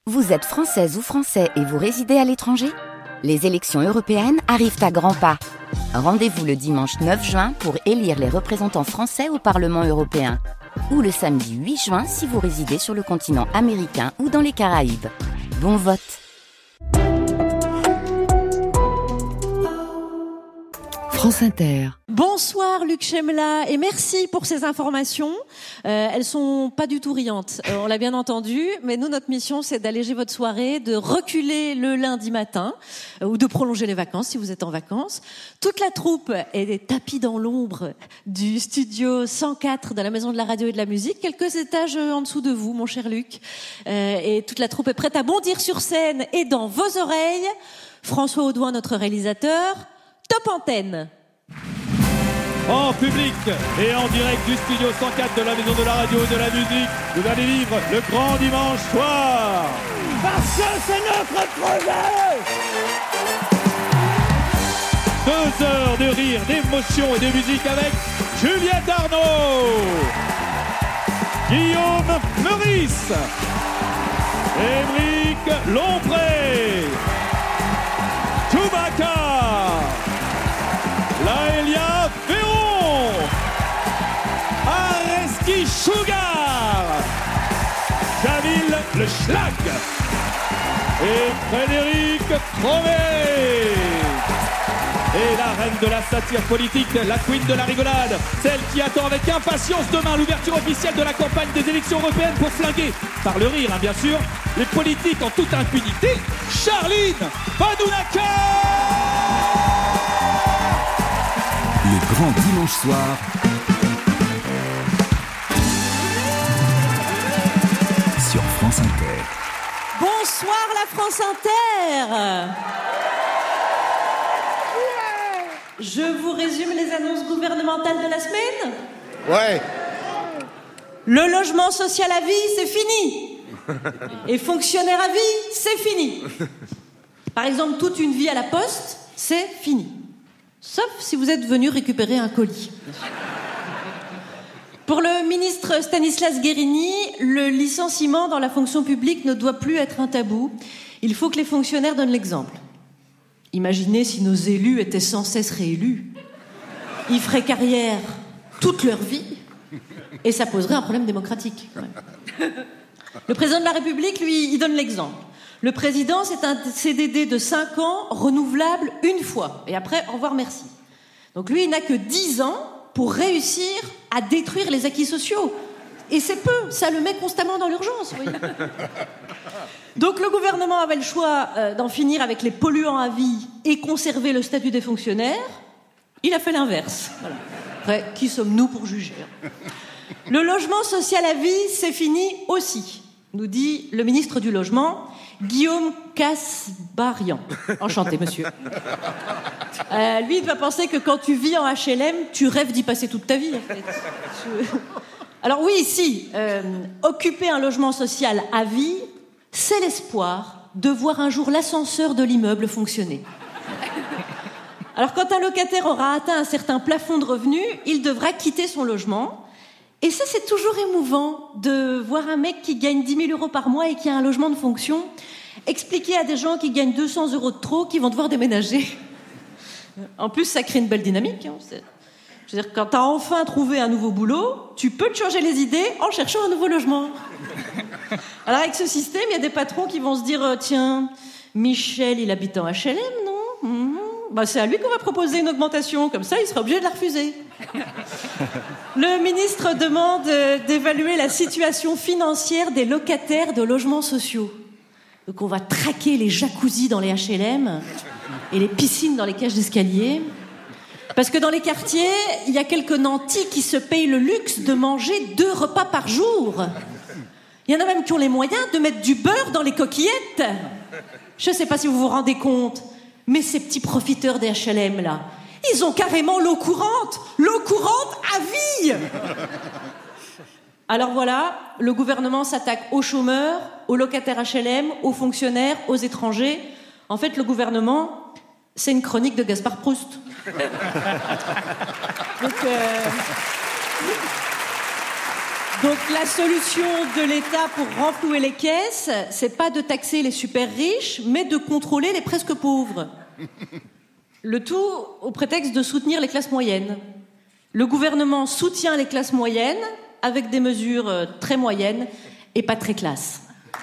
Vous êtes française ou français et vous résidez à l'étranger ? Les élections européennes arrivent à grands pas. Rendez-vous le dimanche 9 juin pour élire les représentants français au Parlement européen. Ou le samedi 8 juin si vous résidez sur le continent américain ou dans les Caraïbes. Bon vote! France Inter. Bonsoir Luc Chemla et merci pour ces informations. Elles sont pas du tout riantes, on l'a bien entendu, mais nous notre mission c'est d'alléger votre soirée, de reculer le lundi matin ou de prolonger les vacances si vous êtes en vacances. Toute la troupe est tapie dans l'ombre du studio 104 de la Maison de la Radio et de la Musique, quelques étages en dessous de vous mon cher Luc. Et toute la troupe est prête à bondir sur scène et dans vos oreilles. François Audouin, notre réalisateur. Top antenne. En public et en direct du studio 104 de la Maison de la Radio et de la Musique, vous allez vivre le grand dimanche soir. Parce que c'est notre projet. 2 heures de rire, d'émotion et de musique avec Juliette Arnaud, Guillaume Meurice, Émeric Lompré, Chewbacca, Laëlia Véron, Areski Sugar, Jamil Le Schlag et Frédéric Tromet. Et la reine de la satire politique, la queen de la rigolade, celle qui attend avec impatience demain l'ouverture officielle de la campagne des élections européennes pour flinguer, par le rire bien sûr, les politiques en toute impunité, Charline Badounaker. Le grand dimanche soir sur France Inter. Bonsoir la France Inter. Je vous résume les annonces gouvernementales de la semaine. Ouais. Le logement social à vie, c'est fini. Et fonctionnaire à vie, c'est fini. Par exemple, toute une vie à la poste, c'est fini. Sauf si vous êtes venu récupérer un colis. Pour le ministre Stanislas Guerini, le licenciement dans la fonction publique ne doit plus être un tabou. Il faut que les fonctionnaires donnent l'exemple. Imaginez si nos élus étaient sans cesse réélus. Ils feraient carrière toute leur vie et ça poserait un problème démocratique. Ouais. Le président de la République, lui, il donne l'exemple. Le président, c'est un CDD de 5 ans, renouvelable une fois. Et après, au revoir, merci. Donc lui, il n'a que 10 ans pour réussir à détruire les acquis sociaux. Et c'est peu, ça le met constamment dans l'urgence. Oui. Donc le gouvernement avait le choix d'en finir avec les polluants à vie et conserver le statut des fonctionnaires. Il a fait l'inverse. Voilà. Après, qui sommes-nous pour juger ? Le logement social à vie, c'est fini aussi, nous dit le ministre du Logement, Guillaume Kasbarian. Enchanté, monsieur. Lui, il va penser que quand tu vis en HLM, tu rêves d'y passer toute ta vie, en fait. Alors oui, si, occuper un logement social à vie, c'est l'espoir de voir un jour l'ascenseur de l'immeuble fonctionner. Alors quand un locataire aura atteint un certain plafond de revenus, il devra quitter son logement. Et ça, c'est toujours émouvant de voir un mec qui gagne 10 000 euros par mois et qui a un logement de fonction expliquer à des gens qui gagnent 200 euros de trop qu'ils vont devoir déménager. En plus, ça crée une belle dynamique. Hein. Je veux dire, quand tu as enfin trouvé un nouveau boulot, tu peux te changer les idées en cherchant un nouveau logement. Alors avec ce système, il y a des patrons qui vont se dire tiens, Michel, il habite en HLM, non ? Bah, c'est à lui qu'on va proposer une augmentation, comme ça il sera obligé de la refuser. Le ministre demande d'évaluer la situation financière des locataires de logements sociaux. Donc on va traquer les jacuzzis dans les HLM et les piscines dans les cages d'escalier. Parce que dans les quartiers, il y a quelques nantis qui se payent le luxe de manger 2 repas par jour. Il y en a même qui ont les moyens de mettre du beurre dans les coquillettes. Je ne sais pas si vous vous rendez compte, mais ces petits profiteurs des HLM, là, ils ont carrément l'eau courante à vie. Alors voilà, le gouvernement s'attaque aux chômeurs, aux locataires HLM, aux fonctionnaires, aux étrangers. En fait, le gouvernement, c'est une chronique de Gaspard Proust. Donc, Donc la solution de l'État pour renflouer les caisses, c'est pas de taxer les super riches, mais de contrôler les presque pauvres. Le tout au prétexte de soutenir les classes moyennes. Le gouvernement soutient les classes moyennes avec des mesures très moyennes et pas très classes.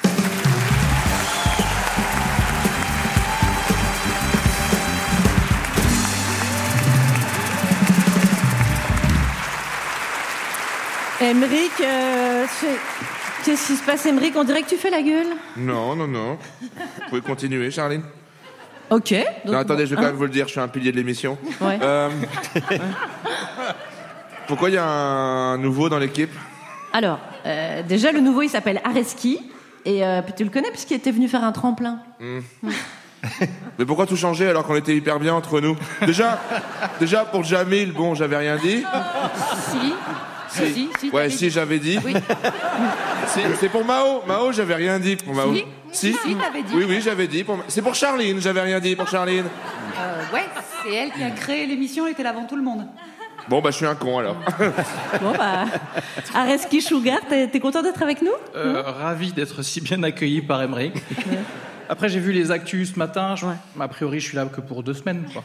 Émeric, qu'est-ce qui se passe, Émeric? On dirait que tu fais la gueule. Non. Vous pouvez continuer, Charline. Ok. Non, attendez, je vais quand même vous le dire, je suis un pilier de l'émission. Ouais. Pourquoi il y a un nouveau dans l'équipe? Alors, déjà, le nouveau, il s'appelle Areski. Et tu le connais puisqu'il était venu faire un tremplin. Mais pourquoi tout changer alors qu'on était hyper bien entre nous? Déjà pour Jamil, bon, j'avais rien dit. Si, Ouais, si, j'avais dit. Oui. C'est pour Mao. Mao, j'avais rien dit pour Mao. Si, t'avais dit. Oui, j'avais dit. C'est pour Charline, j'avais rien dit pour Charline. Ouais, c'est elle qui a créé l'émission, elle était là avant tout le monde. Bon, bah, je suis un con, alors. Bon, bah, Areski Sugar, t'es content d'être avec nous? Ravi d'être si bien accueilli par Émeric. Après, j'ai vu les actus ce matin. A priori, je suis là que pour 2 semaines, quoi.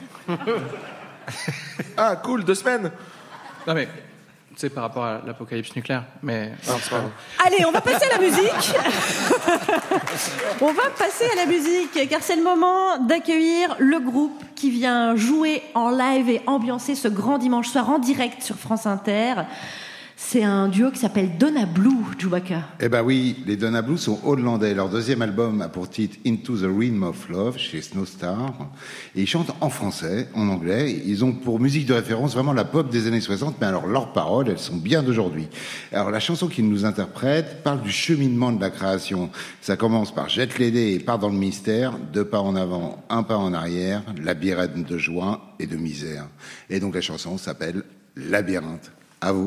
Ah, cool, 2 semaines. Non, mais... c'est par rapport à l'apocalypse nucléaire, mais... c'est pas grave. Allez, on va passer à la musique. On va passer à la musique, car c'est le moment d'accueillir le groupe qui vient jouer en live et ambiancer ce grand dimanche soir en direct sur France Inter. C'est un duo qui s'appelle Donna Blue, Chewbacca. Eh ben oui, les Donna Blue sont hollandais. Leur deuxième album a pour titre Into the Realm of Love chez Snowstar. Et ils chantent en français, en anglais. Ils ont pour musique de référence vraiment la pop des années 60, mais alors leurs paroles, elles sont bien d'aujourd'hui. Alors la chanson qu'ils nous interprètent parle du cheminement de la création. Ça commence par Jette les dés et part dans le mystère, 2 pas en avant, 1 pas en arrière, labyrinthe de joie et de misère. Et donc la chanson s'appelle Labyrinthe. À vous.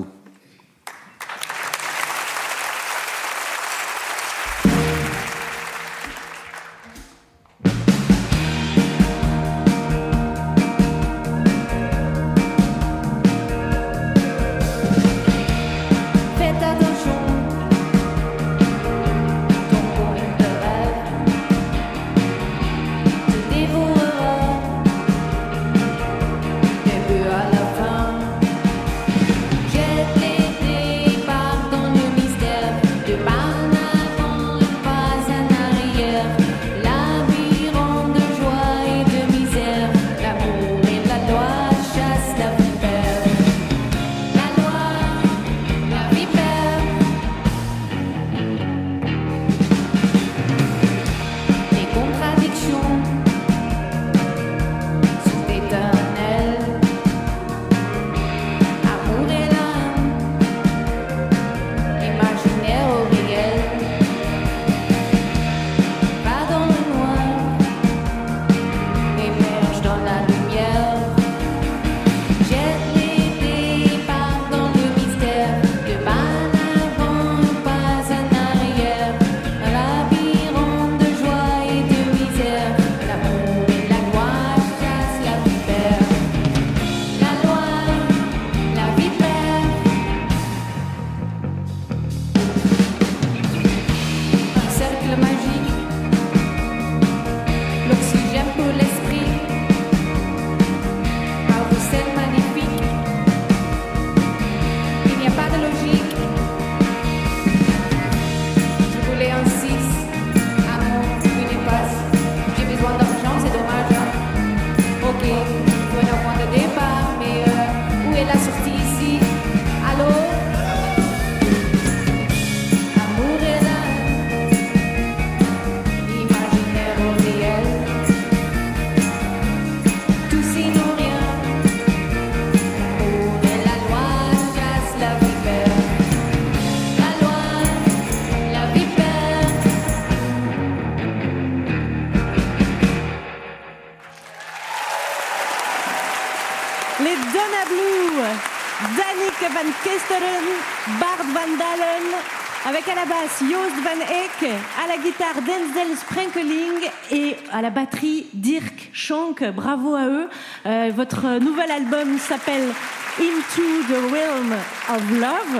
Van Kesteren, Bart Van Dalen, avec à la basse Joost Van Eyck, à la guitare Denzel Sprenkeling et à la batterie Dirk Schank. Bravo à eux. Votre nouvel album s'appelle Into the Realm of Love.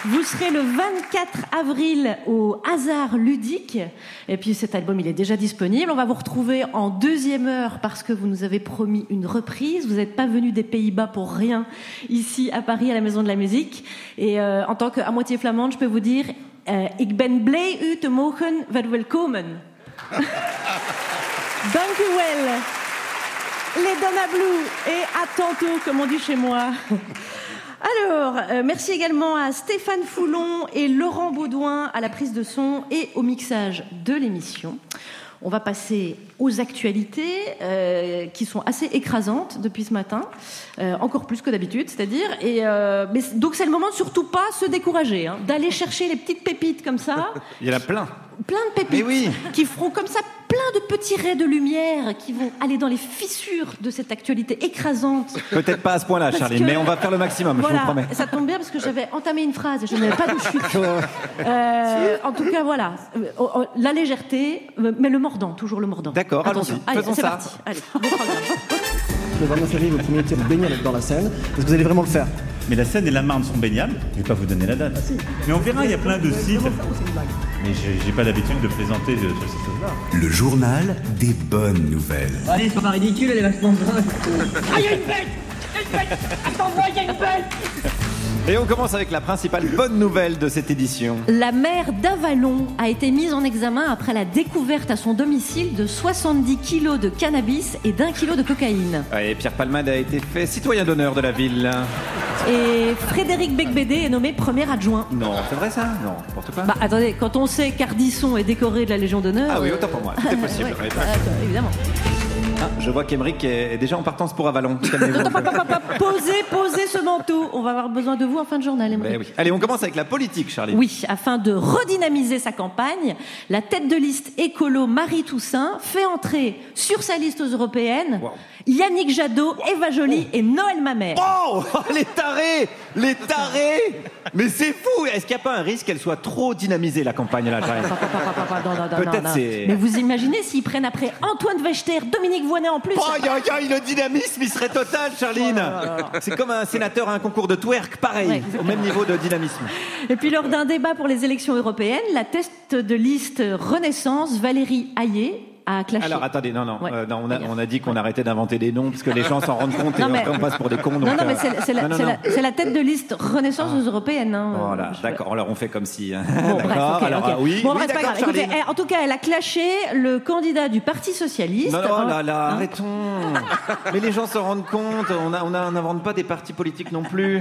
Vous serez le 24 avril au Hasard Ludique. Et puis cet album, il est déjà disponible. On va vous retrouver en deuxième heure parce que vous nous avez promis une reprise. Vous n'êtes pas venus des Pays-Bas pour rien ici à Paris, à la Maison de la Musique. Et en tant qu'à moitié flamande, je peux vous dire Ik ben blij u te mogen verwelkomen. Dank u wel. Les Donna Blue. Et à tantôt, comme on dit chez moi. Alors, merci également à Stéphane Foulon et Laurent Baudouin à la prise de son et au mixage de l'émission. On va passer aux actualités qui sont assez écrasantes depuis ce matin, encore plus que d'habitude, c'est-à-dire. Mais donc c'est le moment de surtout pas se décourager, hein, d'aller chercher les petites pépites comme ça. Il y en a plein. Plein de pépites qui feront comme ça plein de petits raies de lumière qui vont aller dans les fissures de cette actualité écrasante. Peut-être pas à ce point-là, Charline, mais on va faire le maximum, voilà, je vous promets. Ça tombe bien parce que j'avais entamé une phrase et je n'avais pas de chute. En tout cas, voilà, la légèreté, mais le mordant, toujours le mordant. D'accord, allons-y, faisons ça. Parti. Allez, bon programme. Je vais vraiment serrer vos premiers tirs baignables dans la Seine. Est-ce que vous allez vraiment le faire? Mais la Seine et la Marne sont baignables. Je vais pas vous donner la date. Mais on verra, il y a plein de sites. Mais j'ai pas l'habitude de plaisanter sur ces choses-là. Le journal des bonnes nouvelles. Allez, c'est pas ridicule, elle est vachement bonne. Ah, il y a une bête! Une bête! Attends-moi, il y a une bête! Et on commence avec la principale bonne nouvelle de cette édition. La maire d'Avalon a été mise en examen après la découverte à son domicile de 70 kilos de cannabis et d'1 kilo de cocaïne. Et Pierre Palmade a été fait citoyen d'honneur de la ville. Et Frédéric Becbédé est nommé premier adjoint. Non, c'est vrai ça? Non, n'importe quoi. Bah attendez, quand on sait qu'Ardisson est décoré de la Légion d'honneur... Ah oui, autant pour moi, c'était possible. Ouais, évidemment. Ah, je vois qu'Aymeric est déjà en partance pour Avalon. Posez ce manteau. On va avoir besoin de vous en fin de journal, Aymeric. Oui. Allez, on commence avec la politique, Charlie. Oui, afin de redynamiser sa campagne, la tête de liste écolo Marie Toussaint fait entrer sur sa liste aux européennes Yannick Jadot, Eva Joly et Noël Mamère. Oh, les tarés! Les tarés! Mais c'est fou! Est-ce qu'il n'y a pas un risque qu'elle soit trop dynamisée, la campagne, là, Charlie? Peut-être c'est... Mais vous imaginez s'ils prennent après Antoine Wechter, Dominique Voynet en plus? Le dynamisme, il serait total, Charline! C'est comme un sénateur à un concours de twerk, pareil, au même niveau de dynamisme. Et puis lors d'un débat pour les élections européennes, la tête de liste Renaissance, Valérie Hayé, a clashé. Alors attendez, on a dit qu'on arrêtait d'inventer des noms parce que les gens s'en rendent compte et après on passe pour des cons. Donc, mais c'est la tête de liste Renaissance aux européennes. Hein, voilà, d'accord, alors on fait comme si... Bon, d'accord, bref, alors oui, oui, c'est pas grave. Écoutez, en tout cas, elle a clashé le candidat du Parti Socialiste. Non, arrêtons. Mais les gens s'en rendent compte, on n'invente pas des partis politiques non plus.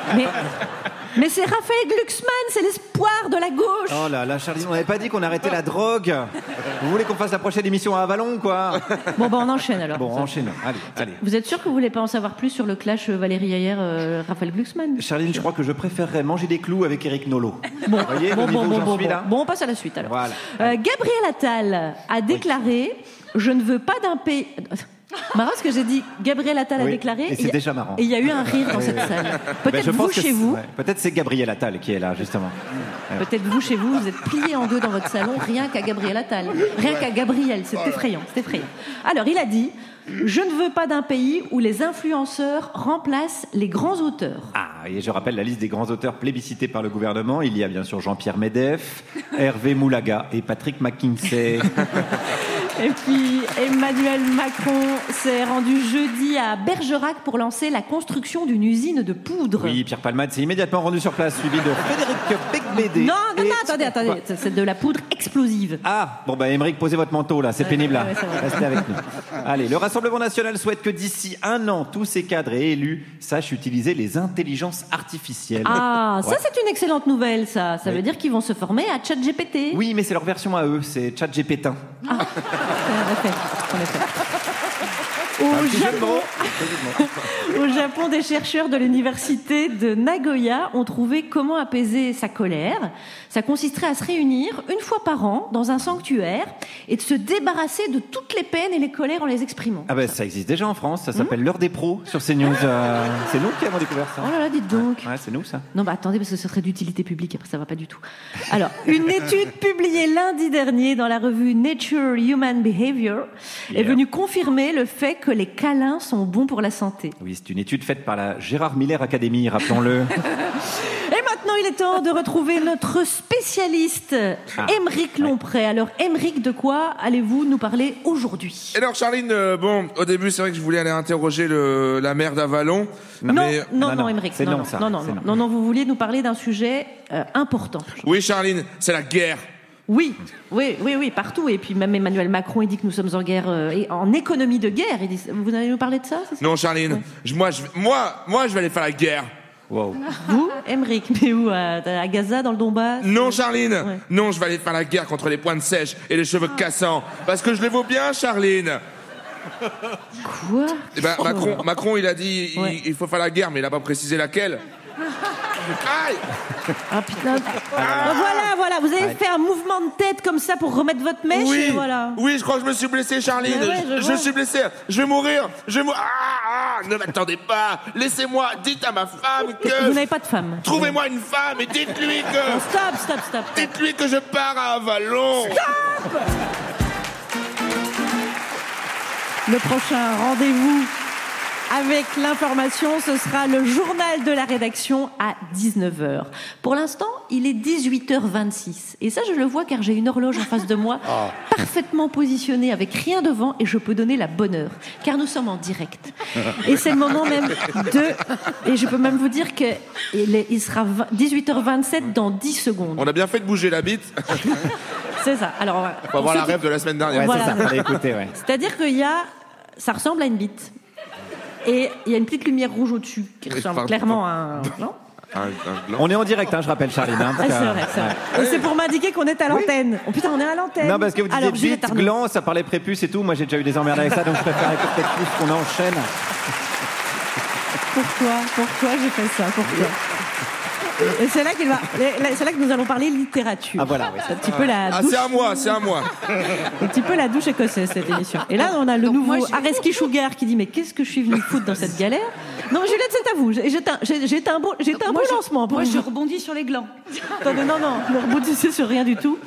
Mais c'est Raphaël Glucksmann, c'est l'espoir de la gauche. Oh là, Charlie, on n'avait pas dit qu'on arrêtait la drogue. Vous voulez qu'on fasse la prochaine émission à Avalon, quoi? Bon, on enchaîne alors. Bon, enchaînons. Allez. Vous êtes sûr que vous voulez pas en savoir plus sur le clash Valérie Ayer, Raphaël Glucksmann? Charline, je crois que je préférerais manger des clous avec Éric Nolot. Bon, vous voyez, on passe à la suite alors. Voilà. Gabriel Attal a déclaré je ne veux pas d'un pays... Marrant ce que j'ai dit, Gabriel Attal a déclaré. Et c'est déjà marrant. Et il y a eu un rire dans cette salle. Peut-être vous chez vous. Peut-être c'est Gabriel Attal qui est là, justement. Peut-être vous chez vous, vous êtes pliés en deux dans votre salon, rien qu'à Gabriel Attal. Rien qu'à Gabriel, c'est effrayant, c'est effrayant. Alors il a dit je ne veux pas d'un pays où les influenceurs remplacent les grands auteurs. Ah, et je rappelle la liste des grands auteurs plébiscités par le gouvernement. Il y a bien sûr Jean-Pierre Medef, Hervé Moulaga et Patrick McKinsey. Et puis Emmanuel Macron s'est rendu jeudi à Bergerac pour lancer la construction d'une usine de poudre. Oui, Pierre Palmade s'est immédiatement rendu sur place, suivi de Frédéric Becbédé. Non, attendez, c'est de la poudre explosive. Ah, bon Aymeric, posez votre manteau là, c'est pénible là. Restez avec nous. Allez, le Rassemblement National souhaite que d'ici 1 an, tous ses cadres et élus sachent utiliser les intelligences artificielles. Ah, ça c'est une excellente nouvelle, ça. Ça veut dire qu'ils vont se former à ChatGPT. Oui, mais c'est leur version à eux, c'est ChatGPT. Ah. En effet. Au Japon, des chercheurs de l'université de Nagoya ont trouvé comment apaiser sa colère. Ça consisterait à se réunir une fois par an dans un sanctuaire et de se débarrasser de toutes les peines et les colères en les exprimant. Ah ça existe déjà en France, ça s'appelle l'heure des pros sur CNews. C'est nous qui avons découvert ça. Oh là là, dites donc. Ouais, c'est nous ça. Non, attendez, parce que ce serait d'utilité publique, après ça va pas du tout. Alors, une étude publiée lundi dernier dans la revue Nature Human Behavior est venue confirmer le fait que les câlins sont bons pour la santé. Oui, c'est une étude faite par la Gérard Miller Academy, rappelons-le. Et maintenant, il est temps de retrouver notre spécialiste, Aymeric Lompré. Alors, Aymeric, de quoi allez-vous nous parler aujourd'hui? Alors, Charline, au début, c'est vrai que je voulais aller interroger la maire d'Avalon. Non, Aymeric, non, vous vouliez nous parler d'un sujet important. Oui, Charline, c'est la guerre. Oui, partout. Et puis même Emmanuel Macron, il dit que nous sommes en guerre, en économie de guerre. Il dit, vous allez nous parler de ça, c'est ça? Non, Charline, moi, je vais aller faire la guerre. Wow. Vous, Aymeric, mais où, à Gaza, dans le Donbass? Non, Charline, non, je vais aller faire la guerre contre les pointes sèches et les cheveux cassants, parce que je les vaux bien, Charline. Quoi? Eh ben, Macron, il a dit, il faut faire la guerre, mais il a pas précisé laquelle. Aïe! Ah putain. Voilà, vous avez fait un mouvement de tête comme ça pour remettre votre mèche. Oui, et voilà. Oui, je crois que je me suis blessé, Charline. Je suis blessé. Je vais mourir. Ne m'attendez pas. Laissez-moi. Dites à ma femme que... Vous n'avez pas de femme. Trouvez-moi une femme et dites-lui que... Stop. Dites-lui que je pars à Avalon. Stop! Le prochain rendez-vous avec l'information, ce sera le journal de la rédaction à 19h. Pour l'instant, il est 18h26. Et ça, je le vois car j'ai une horloge en face de moi, parfaitement positionnée, avec rien devant, et je peux donner la bonne heure. Car nous sommes en direct. Et c'est le moment même Et je peux même vous dire qu'il sera 18h27 dans 10 secondes. On a bien fait de bouger la bite. C'est ça. Alors, on va voir la rêve de la semaine dernière. Ouais, voilà. C'est ça, fallait écouter, ouais. C'est-à-dire ça ressemble à une bite. Et il y a une petite lumière rouge au-dessus qui ressemble clairement à un gland. On est en direct, je rappelle, Charline. C'est vrai. Et c'est pour m'indiquer qu'on est à l'antenne. Oh putain, on est à l'antenne. Non, parce que vous disiez bite, gland, ça parlait prépuce et tout. Moi, j'ai déjà eu des emmerdes avec ça, donc je préfère peut-être plus qu'on enchaîne. Pourquoi j'ai fait ça? Pourquoi? Et c'est là que nous allons parler littérature. Ah voilà, oui. C'est un petit peu la douche. C'est à moi. Un petit peu la douche écossaise, cette émission. Et là, on a le nouveau Areski Sugar qui dit, mais qu'est-ce que je suis venu foutre dans cette galère? Non, Juliette, c'est à vous. J'ai un beau lancement pour vous. Je rebondis sur les glands. Attendez, non, ne rebondissez sur rien du tout.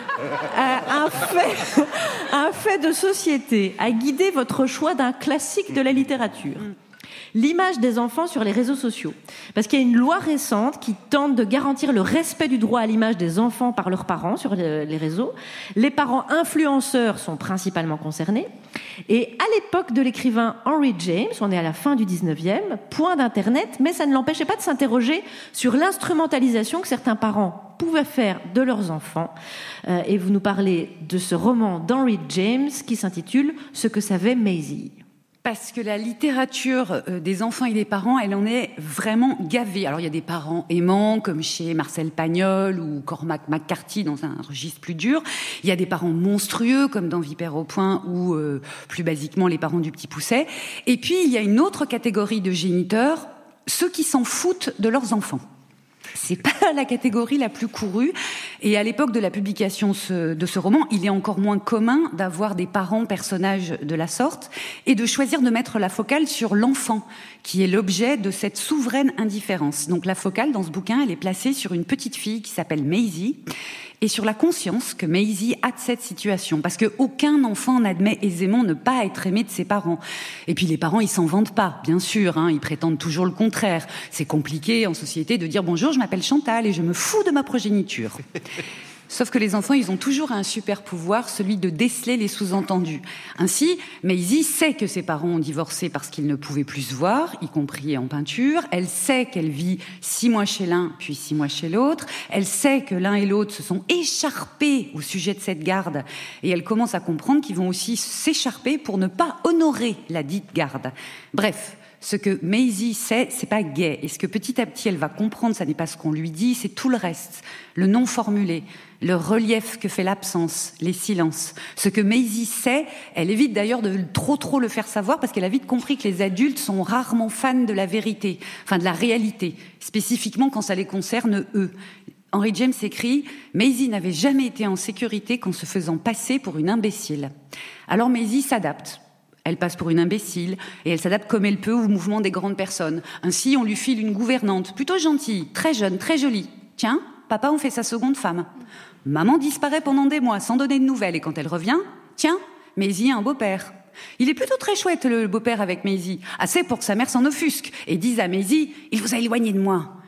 Un fait de société a guidé votre choix d'un classique de la littérature. L'image des enfants sur les réseaux sociaux. Parce qu'il y a une loi récente qui tente de garantir le respect du droit à l'image des enfants par leurs parents sur les réseaux. Les parents influenceurs sont principalement concernés. Et à l'époque de l'écrivain Henry James, on est à la fin du 19e, point d'Internet, mais ça ne l'empêchait pas de s'interroger sur l'instrumentalisation que certains parents pouvaient faire de leurs enfants. Et vous nous parlez de ce roman d'Henry James qui s'intitule « Ce que savait Maisie ». Parce que la littérature des enfants et des parents, elle en est vraiment gavée. Alors il y a des parents aimants, comme chez Marcel Pagnol ou Cormac McCarthy dans un registre plus dur. Il y a des parents monstrueux, comme dans Vipère au point, ou plus basiquement les parents du Petit Pousset. Et puis il y a une autre catégorie de géniteurs, ceux qui s'en foutent de leurs enfants. C'est pas la catégorie la plus courue. Et à l'époque de la publication de ce roman, il est encore moins commun d'avoir des parents personnages de la sorte et de choisir de mettre la focale sur l'enfant, qui est l'objet de cette souveraine indifférence. Donc la focale, dans ce bouquin, elle est placée sur une petite fille qui s'appelle Maisie et sur la conscience que Maisie a de cette situation. Parce qu'aucun enfant n'admet aisément ne pas être aimé de ses parents. Et puis les parents, ils s'en vantent pas, bien sûr, ils prétendent toujours le contraire. C'est compliqué en société de dire « Bonjour, je m'appelle Chantal et je me fous de ma progéniture ». Sauf que les enfants, ils ont toujours un super pouvoir, celui de déceler les sous-entendus. Ainsi, Maisie sait que ses parents ont divorcé parce qu'ils ne pouvaient plus se voir, y compris en peinture. Elle sait qu'elle vit 6 mois chez l'un, puis 6 mois chez l'autre. Elle sait que l'un et l'autre se sont écharpés au sujet de cette garde. Et elle commence à comprendre qu'ils vont aussi s'écharper pour ne pas honorer la dite garde. Bref. Ce que Maisie sait, c'est pas gai. Et ce que petit à petit elle va comprendre, ça n'est pas ce qu'on lui dit, c'est tout le reste. Le non formulé, le relief que fait l'absence, les silences. Ce que Maisie sait, elle évite d'ailleurs de trop le faire savoir parce qu'elle a vite compris que les adultes sont rarement fans de la vérité, enfin de la réalité, spécifiquement quand ça les concerne eux. Henry James écrit « Maisie n'avait jamais été en sécurité qu'en se faisant passer pour une imbécile. » Alors Maisie s'adapte. Elle passe pour une imbécile et elle s'adapte comme elle peut au mouvement des grandes personnes. Ainsi, on lui file une gouvernante, plutôt gentille, très jeune, très jolie. Tiens, papa en fait sa seconde femme. Maman disparaît pendant des mois sans donner de nouvelles et quand elle revient, tiens, Maisie a un beau-père. Il est plutôt très chouette le beau-père avec Maisie, assez pour que sa mère s'en offusque et dise à Maisie « Il vous a éloigné de moi ».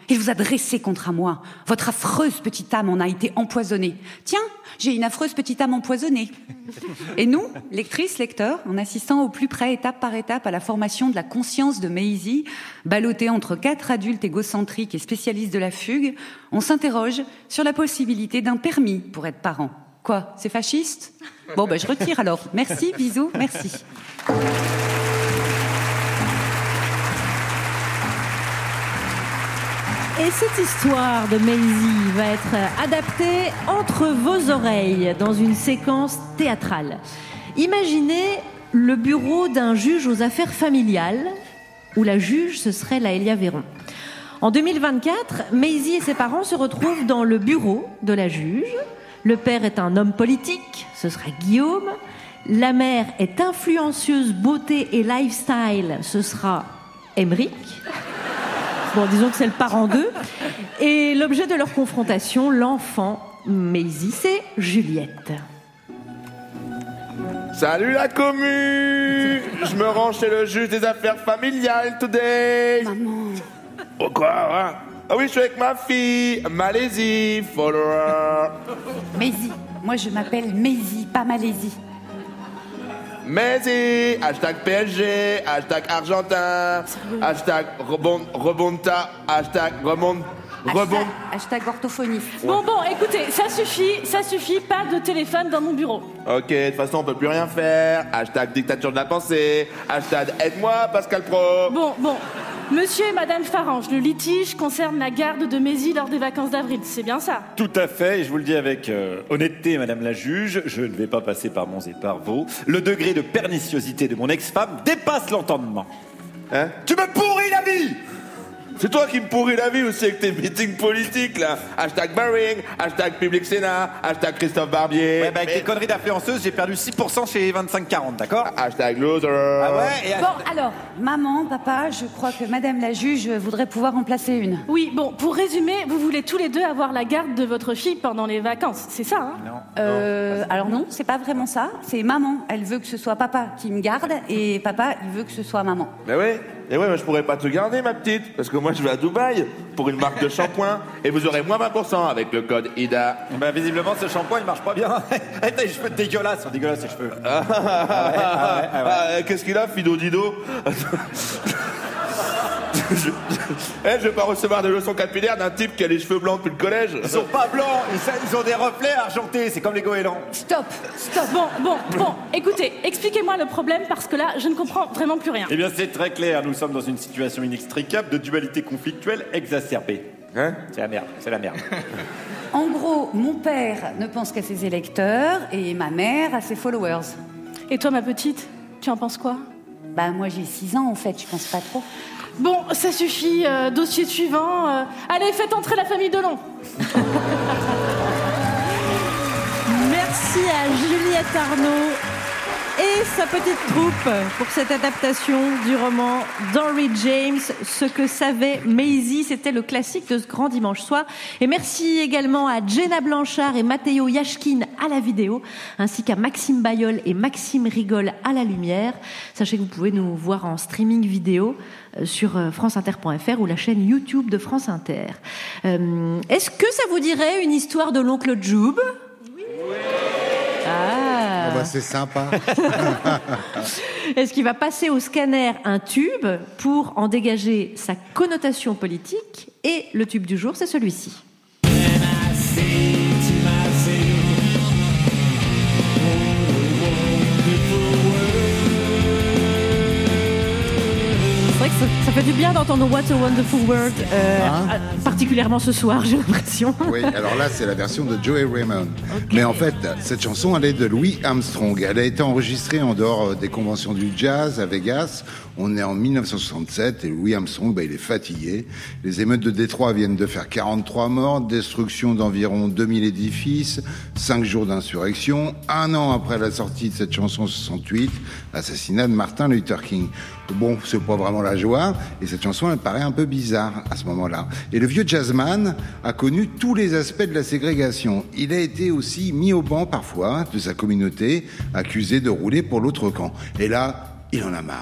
Il vous a dressé contre moi. Votre affreuse petite âme en a été empoisonnée. Tiens, j'ai une affreuse petite âme empoisonnée. Et nous, lectrices, lecteurs, en assistant au plus près, étape par étape, à la formation de la conscience de Maisie, ballottée entre 4 adultes égocentriques et spécialistes de la fugue, on s'interroge sur la possibilité d'un permis pour être parent. Quoi, c'est fasciste ? Bon, je retire alors. Merci, bisous, merci. Et cette histoire de Maisie va être adaptée entre vos oreilles dans une séquence théâtrale. Imaginez le bureau d'un juge aux affaires familiales, où la juge, ce serait Laëlia Véron. En 2024, Maisie et ses parents se retrouvent dans le bureau de la juge. Le père est un homme politique, ce sera Guillaume. La mère est influenceuse beauté et lifestyle, ce sera Émeric. Bon, disons que c'est le parent d'eux. Et l'objet de leur confrontation, l'enfant Maisie, c'est Juliette. Salut la commu. Je me rends chez le juge des affaires familiales today. Maman. Oh quoi, hein? Ah oui, je suis avec ma fille, Malaisie, follower. Maisie. Moi, je m'appelle Maisie, pas Malaisie. Maisie, hashtag PSG, hashtag Argentin, hashtag rebonta, hashtag remonte. Hashtag orthophonie. Bon, écoutez, ça suffit, pas de téléphone dans mon bureau. Ok, de toute façon, on peut plus rien faire. Hashtag dictature de la pensée, hashtag aide-moi, Pascal Pro. Bon, monsieur et madame Farange, le litige concerne la garde de Maisie lors des vacances d'avril, c'est bien ça? Tout à fait, et je vous le dis avec honnêteté, madame la juge, je ne vais pas passer par Mons et par Vaux. Le degré de perniciosité de mon ex-femme dépasse l'entendement. Hein? Tu me pourris la vie! C'est toi qui me pourris la vie aussi avec tes meetings politiques, là. Hashtag Baring, hashtag Public Sénat, hashtag Christophe Barbier. Ouais, avec tes conneries d'influenceuse, j'ai perdu 6% chez 25-40, d'accord? Hashtag loser. Ah ouais? Bon, alors, maman, papa, je crois que madame la juge voudrait pouvoir en placer une. Oui, bon, pour résumer, vous voulez tous les deux avoir la garde de votre fille pendant les vacances, c'est ça, hein? Non. Alors non, c'est pas vraiment ça. C'est maman, elle veut que ce soit papa qui me garde, et papa, il veut que ce soit maman. Mais ouais. Et ouais, je pourrais pas te garder, ma petite, parce que moi je vais à Dubaï pour une marque de shampoing et vous aurez moins 20% avec le code IDA. Bah visiblement ce shampoing il marche pas bien. T'as les cheveux dégueulasses, sont dégueulasses ces cheveux. Qu'est-ce qu'il a, Fido Dido? Je vais pas recevoir des leçons capillaires d'un type qui a les cheveux blancs depuis le collège. Ils sont pas blancs, ils ont des reflets argentés, c'est comme les goélands. Stop. Bon, écoutez, expliquez-moi le problème parce que là, je ne comprends vraiment plus rien. Eh bien, c'est très clair, nous sommes dans une situation inextricable de dualité conflictuelle exacerbée. Hein? C'est la merde. En gros, mon père ne pense qu'à ses électeurs et ma mère à ses followers. Et toi, ma petite, tu en penses quoi? Bah, moi j'ai 6 ans en fait, je pense pas trop. Bon, ça suffit, dossier suivant. Allez, faites entrer la famille Delon. Merci à Juliette Arnaud et sa petite troupe pour cette adaptation du roman d'Henry James, Ce que savait Maisie. C'était le classique de ce grand dimanche soir. Et merci également à Jenna Blanchard et Matteo Yashkin à la vidéo, ainsi qu'à Maxime Bayol et Maxime Rigol à la lumière. Sachez que vous pouvez nous voir en streaming vidéo sur franceinter.fr ou la chaîne YouTube de France Inter. Est-ce que ça vous dirait une histoire de l'oncle Joub? Oui. Ah. Oh bah c'est sympa. Est-ce qu'il va passer au scanner un tube pour en dégager sa connotation politique? Et le tube du jour, c'est celui-ci. C'est vrai que ça fait du bien d'entendre What a Wonderful World, particulièrement ce soir, j'ai l'impression. Oui, alors là, c'est la version de Joey Ramone. Okay. Mais en fait, cette chanson, elle est de Louis Armstrong. Elle a été enregistrée en dehors des conventions du jazz à Vegas. On est en 1967 et Louis Armstrong, il est fatigué. Les émeutes de Détroit viennent de faire 43 morts, destruction d'environ 2000 édifices, 5 jours d'insurrection. 1 an après la sortie de cette chanson en 68, assassinat de Martin Luther King. Bon, c'est pas vraiment la joie, et cette chanson, elle paraît un peu bizarre à ce moment-là. Et le vieux jazzman a connu tous les aspects de la ségrégation. Il a été aussi mis au banc parfois de sa communauté, accusé de rouler pour l'autre camp. Et là, il en a marre.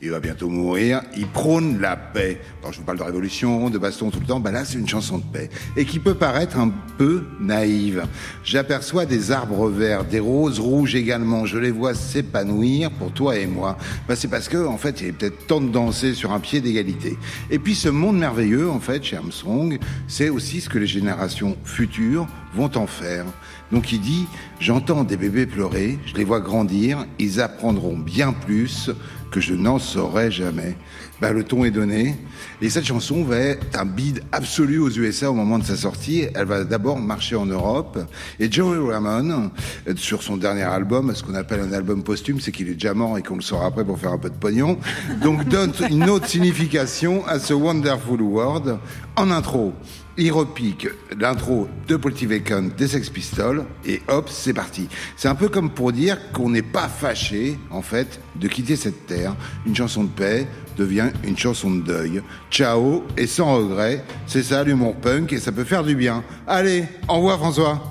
il va bientôt mourir, il prône la paix. Alors je vous parle de révolution, de baston tout le temps, là c'est une chanson de paix. Et qui peut paraître un peu naïve. J'aperçois des arbres verts, des roses rouges également, je les vois s'épanouir pour toi et moi. C'est parce que, en fait, il est peut-être temps de danser sur un pied d'égalité. Et puis ce monde merveilleux, en fait, chez Armstrong, c'est aussi ce que les générations futures vont en faire. Donc il dit, j'entends des bébés pleurer, je les vois grandir, ils apprendront bien plus que je n'en saurais jamais. Le ton est donné. Et cette chanson va être un bid absolu aux USA au moment de sa sortie. Elle va d'abord marcher en Europe. Et Joey Ramone, sur son dernier album, ce qu'on appelle un album posthume, c'est qu'il est déjà mort et qu'on le sort après pour faire un peu de pognon, donc donne une autre signification à ce Wonderful World. En intro, il repique l'intro de Pretty Vacant des Sex Pistols et hop, c'est parti. C'est un peu comme pour dire qu'on n'est pas fâché, en fait, de quitter cette terre. Une chanson de paix devient une chanson de deuil. Ciao et sans regret, c'est ça l'humour punk et ça peut faire du bien. Allez, au revoir François.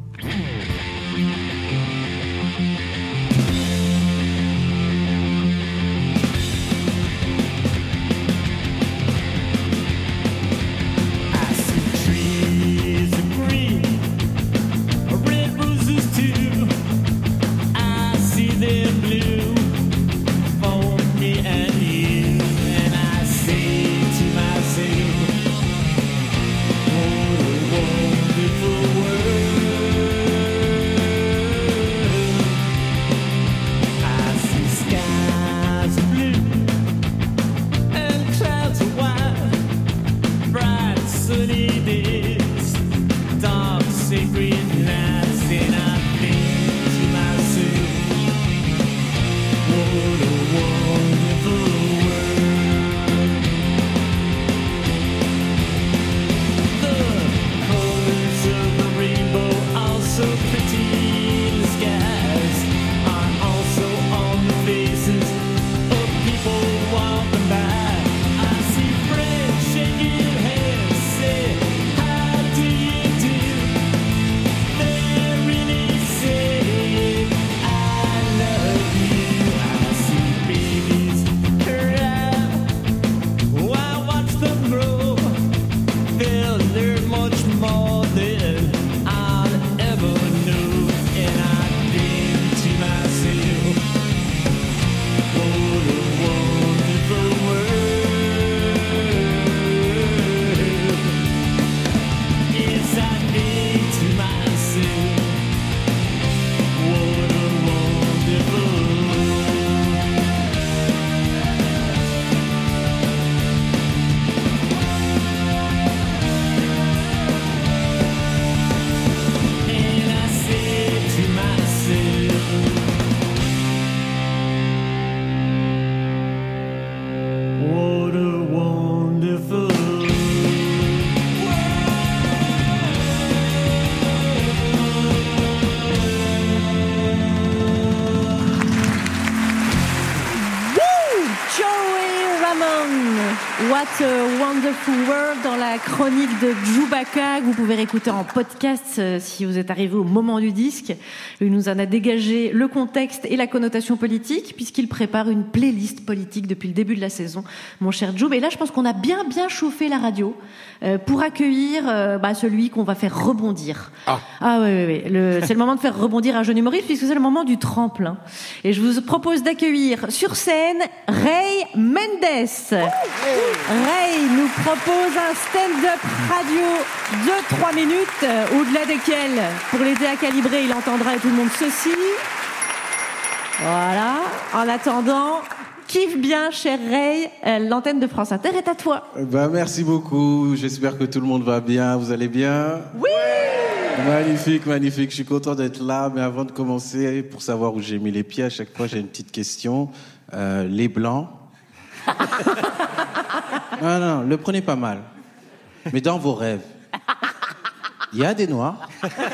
What a Wonderful World dans la chronique de Chewbacca que vous pouvez réécouter en podcast si vous êtes arrivé au moment du disque. Il nous en a dégagé le contexte et la connotation politique puisqu'il prépare une playlist politique depuis le début de la saison, mon cher Joub. Et là, je pense qu'on a bien chauffé la radio pour accueillir celui qu'on va faire rebondir. Oui. C'est le moment de faire rebondir un jeune humoriste puisque c'est le moment du tremplin. Et je vous propose d'accueillir sur scène Ray Mendes. Ray nous propose un stand-up radio de 3 minutes, au-delà desquels, pour l'aider à calibrer, il entendra tout le monde ceci. Voilà. En attendant, kiffe bien, cher Ray. L'antenne de France Inter est à toi. Merci beaucoup. J'espère que tout le monde va bien. Vous allez bien? Oui! Magnifique. Je suis content d'être là. Mais avant de commencer, pour savoir où j'ai mis les pieds, à chaque fois, j'ai une petite question. Les blancs. Non, le prenez pas mal. Mais dans vos rêves, il y a des noirs.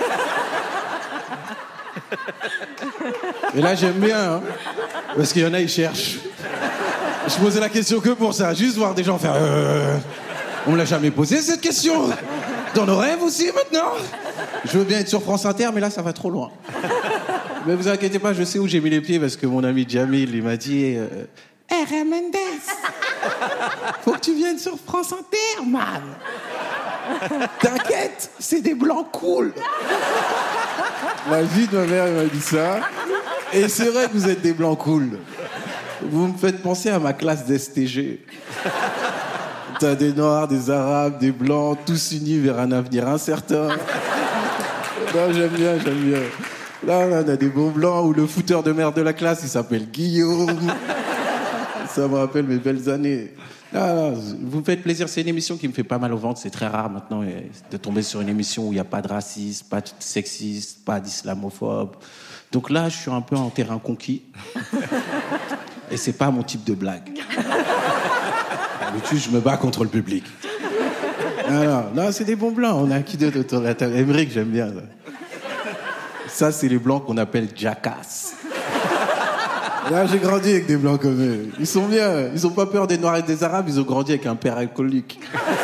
Et là, j'aime bien, hein, parce qu'il y en a, ils cherchent. Je posais la question que pour ça, juste voir des gens faire... On me l'a jamais posé, cette question. Dans nos rêves aussi, maintenant. Je veux bien être sur France Inter, mais là, ça va trop loin. Mais vous inquiétez pas, je sais où j'ai mis les pieds, parce que mon ami Jamil, il m'a dit... Ray Mendes, faut que tu viennes sur France Inter, man. T'inquiète, c'est des blancs cool. La vie de ma mère m'a dit ça. Et c'est vrai que vous êtes des blancs cool. Vous me faites penser à ma classe d'STG. T'as des noirs, des arabes, des blancs, tous unis vers un avenir incertain. Non, j'aime bien. Là, on a des beaux blancs où le fouteur de merde de la classe, il s'appelle Guillaume. Ça me rappelle mes belles années. Ah, vous me faites plaisir, c'est une émission qui me fait pas mal au ventre, c'est très rare maintenant de tomber sur une émission où il n'y a pas de racisme, pas de sexisme, pas d'islamophobe. Donc là, je suis un peu en terrain conquis. Et c'est pas mon type de blague. D'habitude, je me bats contre le public. Non, c'est des bons blancs, on a qui d'autre autour de la table? Émeric, j'aime bien ça, c'est les blancs qu'on appelle jackass. Là, j'ai grandi avec des blancs comme eux. Ils sont bien. Ils ont pas peur des noirs et des arabes. Ils ont grandi avec un père alcoolique.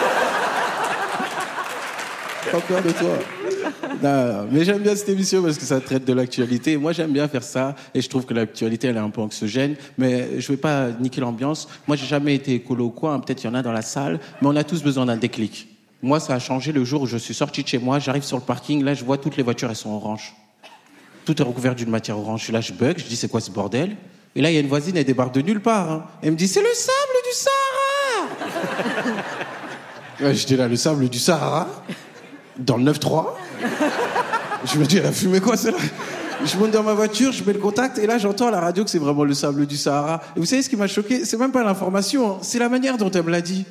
Pas peur de toi. Non, mais j'aime bien cette émission parce que ça traite de l'actualité. Moi, j'aime bien faire ça. Et je trouve que l'actualité, elle est un peu anxiogène. Mais je vais pas niquer l'ambiance. Moi, j'ai jamais été écolo ou quoi. Peut-être il y en a dans la salle. Mais on a tous besoin d'un déclic. Moi, ça a changé le jour où je suis sorti de chez moi. J'arrive sur le parking. Là, je vois toutes les voitures, elles sont oranges. Tout est recouvert d'une matière orange. Là, je bug. Je dis, c'est quoi ce bordel? Et là, il y a une voisine, elle débarque de nulle part. Hein. Elle me dit, c'est le sable du Sahara. Ouais, j'étais là, le sable du Sahara, dans le 9-3. Je me dis, elle a fumé quoi, celle-là? Je monte dans ma voiture, je mets le contact, et là, j'entends à la radio que c'est vraiment le sable du Sahara. Et vous savez ce qui m'a choqué? C'est même pas l'information, hein. C'est la manière dont elle me l'a dit.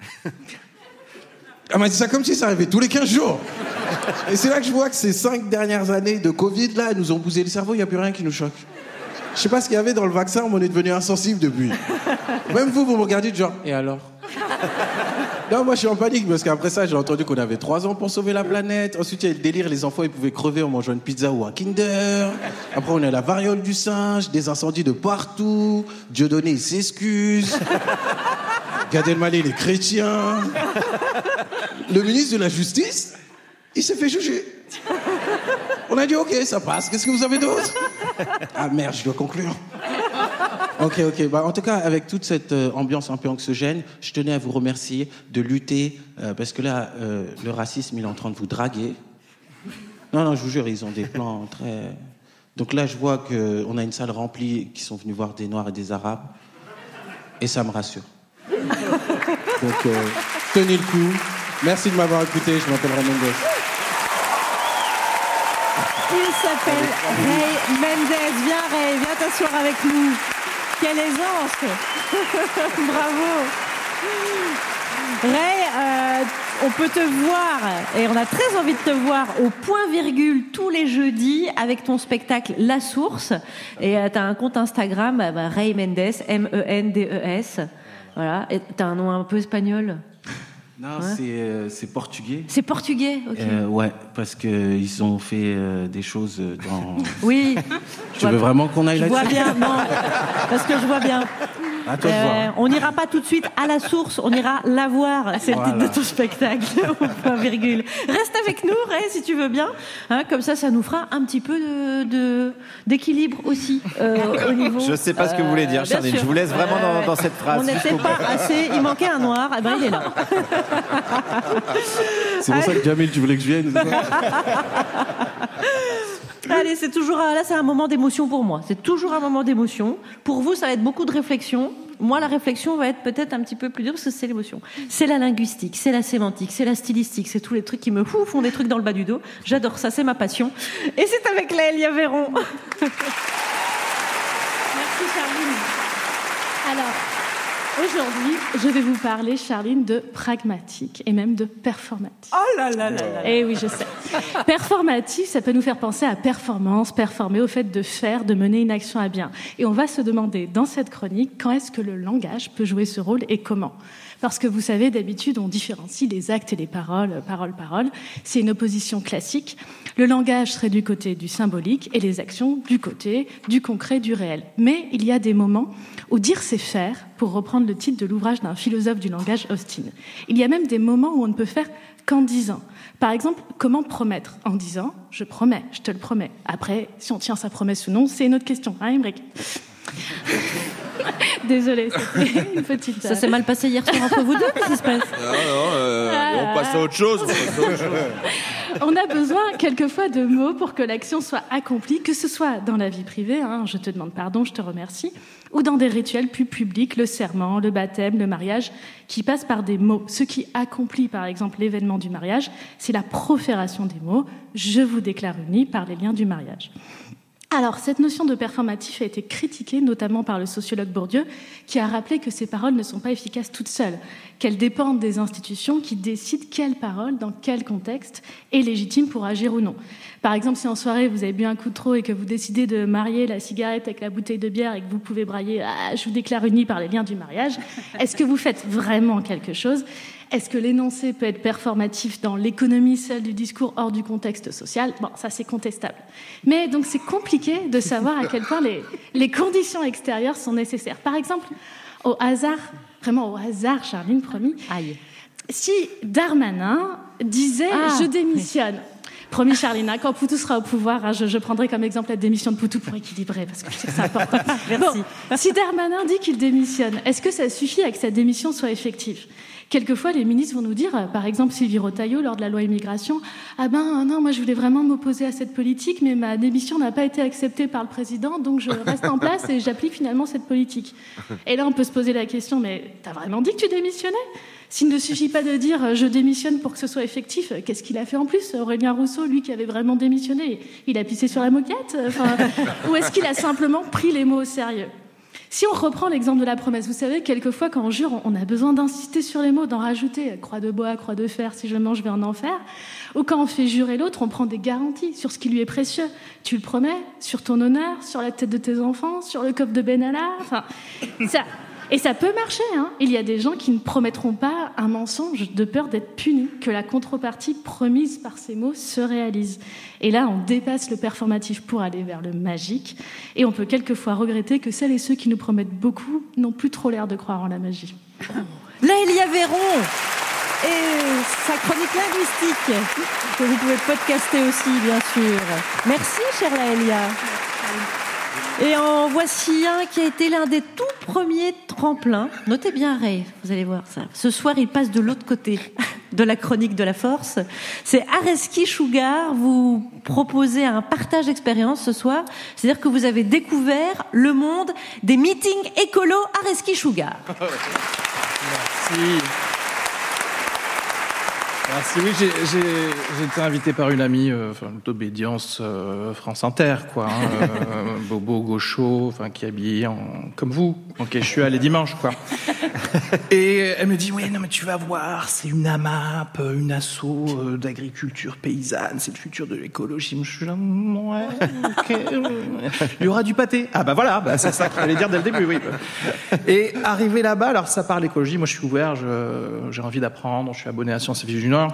Elle m'a dit ça comme si ça arrivait tous les 15 jours. Et c'est là que je vois que ces 5 dernières années de Covid, là, elles nous ont bousillé le cerveau, il n'y a plus rien qui nous choque. Je sais pas ce qu'il y avait dans le vaccin, mais on est devenu insensible depuis. Même vous me regardez genre, et alors? Non, moi je suis en panique parce qu'après ça, j'ai entendu qu'on avait 3 ans pour sauver la planète. Ensuite, il y a le délire, les enfants ils pouvaient crever en mangeant une pizza ou un Kinder. Après, on a la variole du singe, des incendies de partout. Dieudonné, il s'excuse. Gad Elmaleh, il est chrétien. Le ministre de la Justice, il s'est fait juger. On a dit, ok, ça passe. Qu'est-ce que vous avez d'autre? Ah merde, je dois conclure. Ok. Bah, en tout cas, avec toute cette ambiance un peu anxiogène, je tenais à vous remercier de lutter, parce que là, le racisme, il est en train de vous draguer. Non, je vous jure, ils ont des plans très... Donc là, je vois qu'on a une salle remplie qui sont venus voir des Noirs et des Arabes. Et ça me rassure. Donc, tenez le coup. Merci de m'avoir écouté. Je m'appelle Ray Mendes. Il s'appelle Ray Mendes. Viens, Ray, viens t'asseoir avec nous. Quelle aisance. Bravo. Ray, on peut te voir, et on a très envie de te voir, au point virgule tous les jeudis avec ton spectacle La Source. Et t'as un compte Instagram, Ray Mendes, M-E-N-D-E-S. Voilà. Et t'as un nom un peu espagnol? Non, ouais. C'est portugais. C'est portugais, ok. Ouais, parce qu'ils ont fait des choses dans... Oui. Tu veux vraiment qu'on aille là-dessus? Je vois bien, non, parce que je vois bien. À toi de voir. On n'ira pas tout de suite à La Source, on ira la voir. C'est le titre de ton spectacle, au point virgule. Reste avec nous, Ray, si tu veux bien. Hein, comme ça nous fera un petit peu d'équilibre aussi au niveau. Je sais pas ce que vous voulez dire, Charline. Je vous laisse vraiment dans cette phrase. On n'était pas assez. Il manquait un noir. Eh ben, il est là. C'est pour ça que Jamil, tu voulais que je vienne. Allez, c'est toujours là, c'est un moment d'émotion pour moi. C'est toujours un moment d'émotion. Pour vous, ça va être beaucoup de réflexion. Moi, la réflexion va être peut-être un petit peu plus dure parce que c'est l'émotion. C'est la linguistique, c'est la sémantique, c'est la stylistique, c'est tous les trucs qui me font des trucs dans le bas du dos. J'adore ça, c'est ma passion. Et c'est avec Laëlia Véron. Merci, Charline. Alors, aujourd'hui, je vais vous parler, Charline, de pragmatique et même de performatique. Oh là là là là. Eh oui, je sais. Performatique, ça peut nous faire penser à performance, performer, au fait de faire, de mener une action à bien. Et on va se demander dans cette chronique, quand est-ce que le langage peut jouer ce rôle et comment ? Parce que vous savez, d'habitude, on différencie les actes et les paroles, parole. C'est une opposition classique. Le langage serait du côté du symbolique et les actions du côté du concret, du réel. Mais il y a des moments où dire c'est faire, pour reprendre le titre de l'ouvrage d'un philosophe du langage, Austin. Il y a même des moments où on ne peut faire qu'en disant. Par exemple, comment promettre ? En disant « je promets, je te le promets ». Après, si on tient sa promesse ou non, c'est une autre question, hein, Émeric ? Désolée, c'était une petite... Ça s'est mal passé hier soir entre vous deux, qu'est-ce qui se passe? On passe à autre chose. On a besoin quelquefois de mots pour que l'action soit accomplie, que ce soit dans la vie privée, je te demande pardon, je te remercie, ou dans des rituels plus publics, le serment, le baptême, le mariage, qui passent par des mots. Ce qui accomplit, par exemple, l'événement du mariage, c'est la profération des mots « je vous déclare unis » par les liens du mariage. Alors, cette notion de performatif a été critiquée, notamment par le sociologue Bourdieu, qui a rappelé que ces paroles ne sont pas efficaces toutes seules, qu'elles dépendent des institutions qui décident quelle parole, dans quel contexte, est légitime pour agir ou non. Par exemple, si en soirée, vous avez bu un coup de trop et que vous décidez de marier la cigarette avec la bouteille de bière et que vous pouvez brailler « je vous déclare unis par les liens du mariage », est-ce que vous faites vraiment quelque chose ? Est-ce que l'énoncé peut être performatif dans l'économie seule du discours hors du contexte social ? Bon, ça c'est contestable. Mais donc c'est compliqué de savoir à quel point les conditions extérieures sont nécessaires. Par exemple, au hasard, vraiment au hasard, Charline, promis, si Darmanin disait « je démissionne », promis Charline, quand Poutou sera au pouvoir, je prendrai comme exemple la démission de Poutou pour équilibrer, parce que je sais que c'est important. Merci. Bon, si Darmanin dit qu'il démissionne, est-ce que ça suffit à que sa démission soit effective ? Quelquefois, les ministres vont nous dire, par exemple Sylvie Retailleau, lors de la loi immigration, « Ah ben non, moi je voulais vraiment m'opposer à cette politique, mais ma démission n'a pas été acceptée par le président, donc je reste en place et j'applique finalement cette politique. » Et là, on peut se poser la question, mais t'as vraiment dit que tu démissionnais ? S'il ne suffit pas de dire « je démissionne pour que ce soit effectif », qu'est-ce qu'il a fait en plus ? Aurélien Rousseau, lui qui avait vraiment démissionné, il a pissé sur la moquette ? Ou est-ce qu'il a simplement pris les mots au sérieux ? Si on reprend l'exemple de la promesse, vous savez, quelquefois quand on jure, on a besoin d'insister sur les mots, d'en rajouter croix de bois, croix de fer, si je mange, je vais en enfer. Ou quand on fait jurer l'autre, on prend des garanties sur ce qui lui est précieux. Tu le promets, sur ton honneur, sur la tête de tes enfants, sur le coffre de Benalla, Et ça peut marcher, Il y a des gens qui ne promettront pas un mensonge de peur d'être punis, que la contrepartie promise par ces mots se réalise. Et là, on dépasse le performatif pour aller vers le magique. Et on peut quelquefois regretter que celles et ceux qui nous promettent beaucoup n'ont plus trop l'air de croire en la magie. Laëlia Véron et sa chronique linguistique, que vous pouvez podcaster aussi, bien sûr. Merci, chère Laëlia. Et en voici un qui a été l'un des tout premiers tremplins. Notez bien, Ray, vous allez voir ça. Ce soir, il passe de l'autre côté de la chronique de la force. C'est Areski Sugar. Vous proposez un partage d'expérience ce soir. C'est-à-dire que vous avez découvert le monde des meetings écolo Areski Sugar. Merci. Merci, oui, j'ai été invité par une amie d'obédience France Inter, quoi, bobo gaucho, qui est habillé comme vous, ok, je suis allé dimanche, quoi. Et elle me dit, oui, non mais tu vas voir, c'est une AMAP, une asso d'agriculture paysanne, c'est le futur de l'écologie. Je suis là, ouais, ok. Il y aura du pâté. Ah bah voilà, c'est ça qu'il fallait dire dès le début, oui. Et arrivé là-bas, alors ça parle écologie, moi je suis ouvert, j'ai envie d'apprendre, je suis abonné à Sciences et Vie du Nord.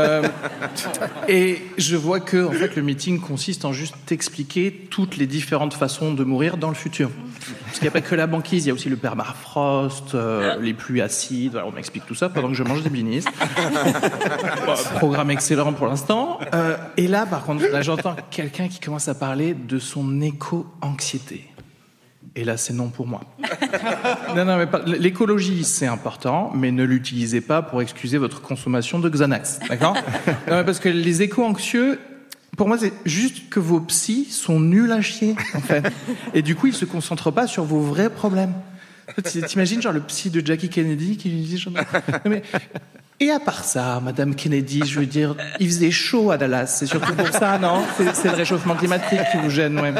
Et je vois que en fait, le meeting consiste en juste expliquer toutes les différentes façons de mourir dans le futur. Parce qu'il n'y a pas que la banquise, il y a aussi le permafrost, les pluies acides. Voilà, on m'explique tout ça pendant que je mange des blinis. Programme excellent pour l'instant. Et là, par contre, j'entends quelqu'un qui commence à parler de son éco-anxiété. Et là, c'est non pour moi. Non, mais l'écologie, c'est important, mais ne l'utilisez pas pour excuser votre consommation de Xanax, d'accord ? Non, parce que les éco-anxieux, pour moi, c'est juste que vos psys sont nuls à chier, en fait. Et du coup, ils se concentrent pas sur vos vrais problèmes. T'imagines, genre, le psy de Jackie Kennedy qui lui dit... Non, mais... Et à part ça, Madame Kennedy, je veux dire, il faisait chaud à Dallas. C'est surtout pour ça, non ? C'est le réchauffement climatique qui vous gêne, ouais.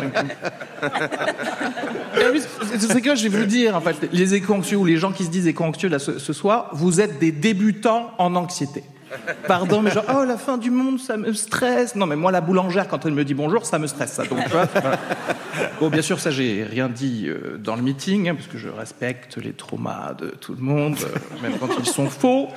C'est que je vais vous dire, en fait, les éco-anxieux ou les gens qui se disent éco-anxieux là ce soir, vous êtes des débutants en anxiété. Pardon, mais genre, oh, la fin du monde, ça me stresse. Non, mais moi, la boulangère, quand elle me dit bonjour, ça me stresse, ça. Donc, tu vois, voilà. Bon, bien sûr, ça, j'ai rien dit dans le meeting, parce que je respecte les traumas de tout le monde, même quand ils sont faux.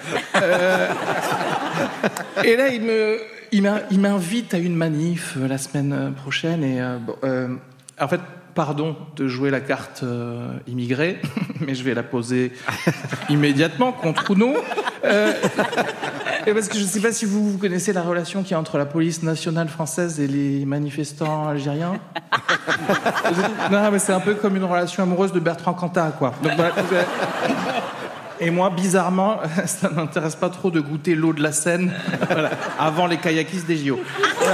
Et là, il m'invite à une manif la semaine prochaine, et en fait, pardon de jouer la carte immigrée, mais je vais la poser immédiatement contre ou non. Et parce que je ne sais pas si vous connaissez la relation qu'il y a entre la police nationale française et les manifestants algériens. Non, mais c'est un peu comme une relation amoureuse de Bertrand Cantat, quoi. Donc, voilà, et moi, bizarrement, ça ne m'intéresse pas trop de goûter l'eau de la Seine voilà, avant les kayakistes des JO. Voilà.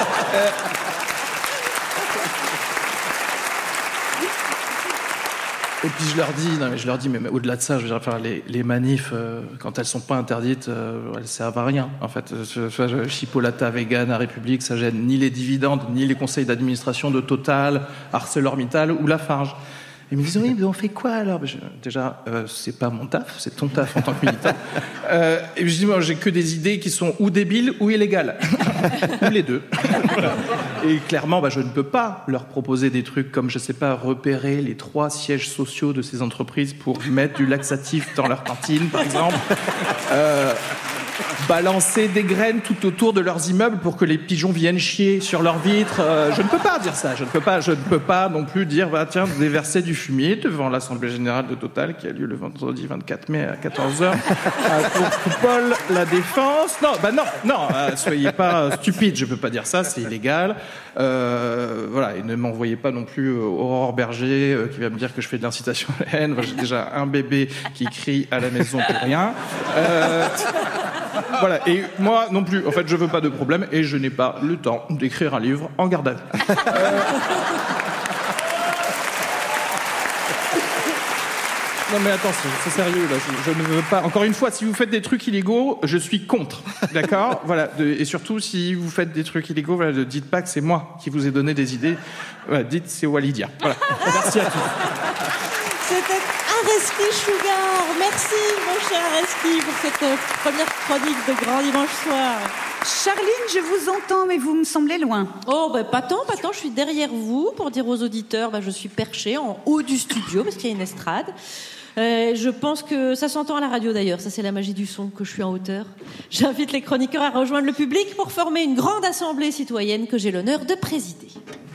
Et puis je leur dis, mais au-delà de ça, je veux dire, enfin, les manifs, quand elles sont pas interdites, elles servent à rien. En fait, Chipolata, Vegan, à République, ça gêne ni les dividendes, ni les conseils d'administration de Total, ArcelorMittal ou Lafarge. Ils me disent, oui, mais on fait quoi alors? Déjà, c'est pas mon taf, c'est ton taf en tant que militant. Et je dis, moi, j'ai que des idées qui sont ou débiles ou illégales. Ou les deux. Et clairement, je ne peux pas leur proposer des trucs comme, je sais pas, repérer les 3 sièges sociaux de ces entreprises pour mettre du laxatif dans leur cantine, par exemple. Balancer des graines tout autour de leurs immeubles pour que les pigeons viennent chier sur leurs vitres. Je ne peux pas dire ça. Je ne peux pas non plus dire, tiens, déverser du fumier devant l'Assemblée Générale de Total qui a lieu le vendredi 24 mai à 14h à Cour-Coupole, La Défense. Non, soyez pas stupides. Je ne peux pas dire ça, c'est illégal. Voilà, et ne m'envoyez pas non plus Aurore Berger qui va me dire que je fais de l'incitation à la haine. J'ai déjà un bébé qui crie à la maison pour rien. Voilà, et moi non plus, en fait, je veux pas de problème et je n'ai pas le temps d'écrire un livre en garde à vue. Non mais attention, c'est sérieux là, je ne veux pas... Encore une fois, si vous faites des trucs illégaux, je suis contre, d'accord? Voilà, et surtout, si vous faites des trucs illégaux, voilà, ne dites pas que c'est moi qui vous ai donné des idées. Voilà, dites c'est Walidia. Voilà, merci à tous. C'était Areski Sugar. Merci, mon cher Areski, pour cette première chronique de Grand Dimanche Soir. Charline, je vous entends, mais vous me semblez loin. Oh, pas tant, je suis derrière vous pour dire aux auditeurs, je suis perchée en haut du studio parce qu'il y a une estrade. Je pense que ça s'entend à la radio d'ailleurs, ça c'est la magie du son, que je suis en hauteur. J'invite les chroniqueurs à rejoindre le public pour former une grande assemblée citoyenne que j'ai l'honneur de présider.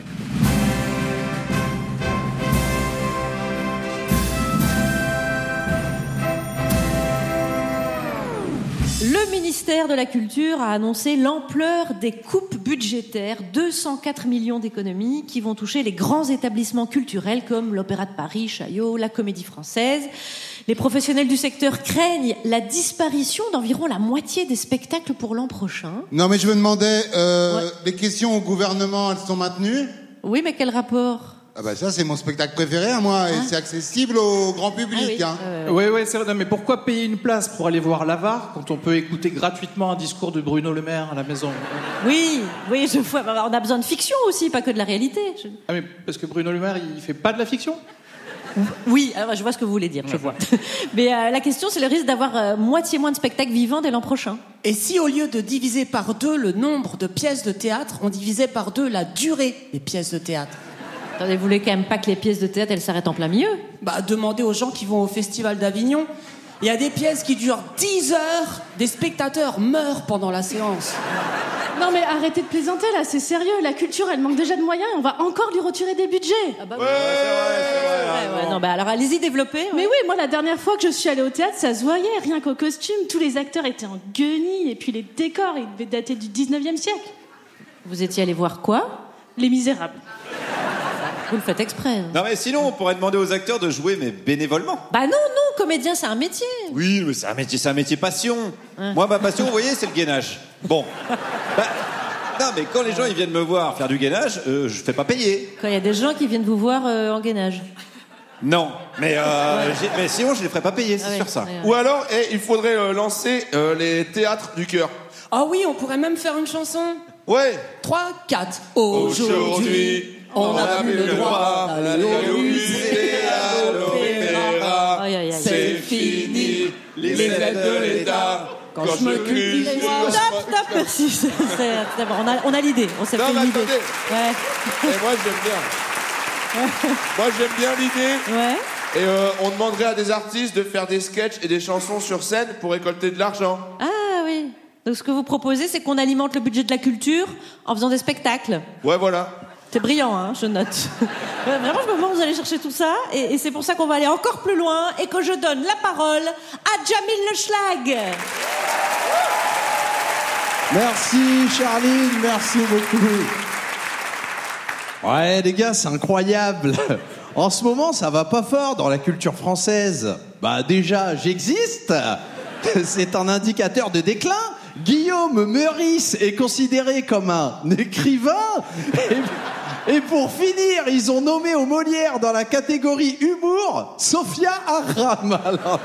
Le ministère de la Culture a annoncé l'ampleur des coupes budgétaires, 204 millions d'économies qui vont toucher les grands établissements culturels comme l'Opéra de Paris, Chaillot, la Comédie Française. Les professionnels du secteur craignent la disparition d'environ la moitié des spectacles pour l'an prochain. Non mais je me demandais, les questions au gouvernement, elles sont maintenues? Oui, mais quel rapport? Ah ça c'est mon spectacle préféré à moi, et c'est accessible au grand public. Oui, c'est vrai. Non, mais pourquoi payer une place pour aller voir l'Avare quand on peut écouter gratuitement un discours de Bruno Le Maire à la maison? Oui, je vois. On a besoin de fiction aussi, pas que de la réalité. Ah mais parce que Bruno Le Maire, il fait pas de la fiction? Oui, alors je vois ce que vous voulez dire. Je vois. Mais la question, c'est le risque d'avoir moitié moins de spectacles vivants dès l'an prochain. Et si au lieu de diviser par 2 le nombre de pièces de théâtre, on divisait par 2 la durée des pièces de théâtre? Attendez, vous voulez quand même pas que les pièces de théâtre, elles s'arrêtent en plein milieu? Demandez aux gens qui vont au Festival d'Avignon. Il y a des pièces qui durent 10 heures, des spectateurs meurent pendant la séance. Non mais arrêtez de plaisanter là, c'est sérieux, la culture elle manque déjà de moyens et on va encore lui retirer des budgets. Ah bah c'est vrai. Non, alors allez-y, développez. Mais oui, moi la dernière fois que je suis allée au théâtre, ça se voyait, rien qu'au costume, tous les acteurs étaient en guenilles et puis les décors, ils devaient dater du 19e siècle. Vous étiez allé voir quoi? Les Misérables. Vous le faites exprès. Non mais sinon, on pourrait demander aux acteurs de jouer, mais bénévolement. Non, comédien, c'est un métier. Oui, mais c'est un métier passion. Moi, ma passion, vous voyez, c'est le gainage. Bon. Non, mais quand les gens ils viennent me voir faire du gainage, je fais pas payer. Quand il y a des gens qui viennent vous voir en gainage. Non, mais sinon, je les ferai pas payer, c'est sûr ça. Ou alors, il faudrait lancer les théâtres du cœur. Ah oui, on pourrait même faire une chanson. Ouais. 3, 4. Aujourd'hui, on n'a plus le droit d'aller au musée et à l'opéra. C'est fini, les aides de l'État. Quand je me cultive... Stop, merci. C'est bon, on a l'idée, on s'est fait une idée. Ouais. Et moi, j'aime bien l'idée. Ouais. Et on demanderait à des artistes de faire des sketchs et des chansons sur scène pour récolter de l'argent. Ah oui. Donc ce que vous proposez, c'est qu'on alimente le budget de la culture en faisant des spectacles. Ouais, voilà. C'est brillant, hein, je note. Vraiment, je me demande où vous allez chercher tout ça. Et c'est pour ça qu'on va aller encore plus loin et que je donne la parole à Jamil Le Schlag. Merci Charline, merci beaucoup. Ouais les gars, c'est incroyable. En ce moment, ça va pas fort dans la culture française. Bah déjà, j'existe. C'est un indicateur de déclin. Guillaume Meurice est considéré comme un écrivain. Et pour finir, ils ont nommé au Molière dans la catégorie humour Sophia Aram.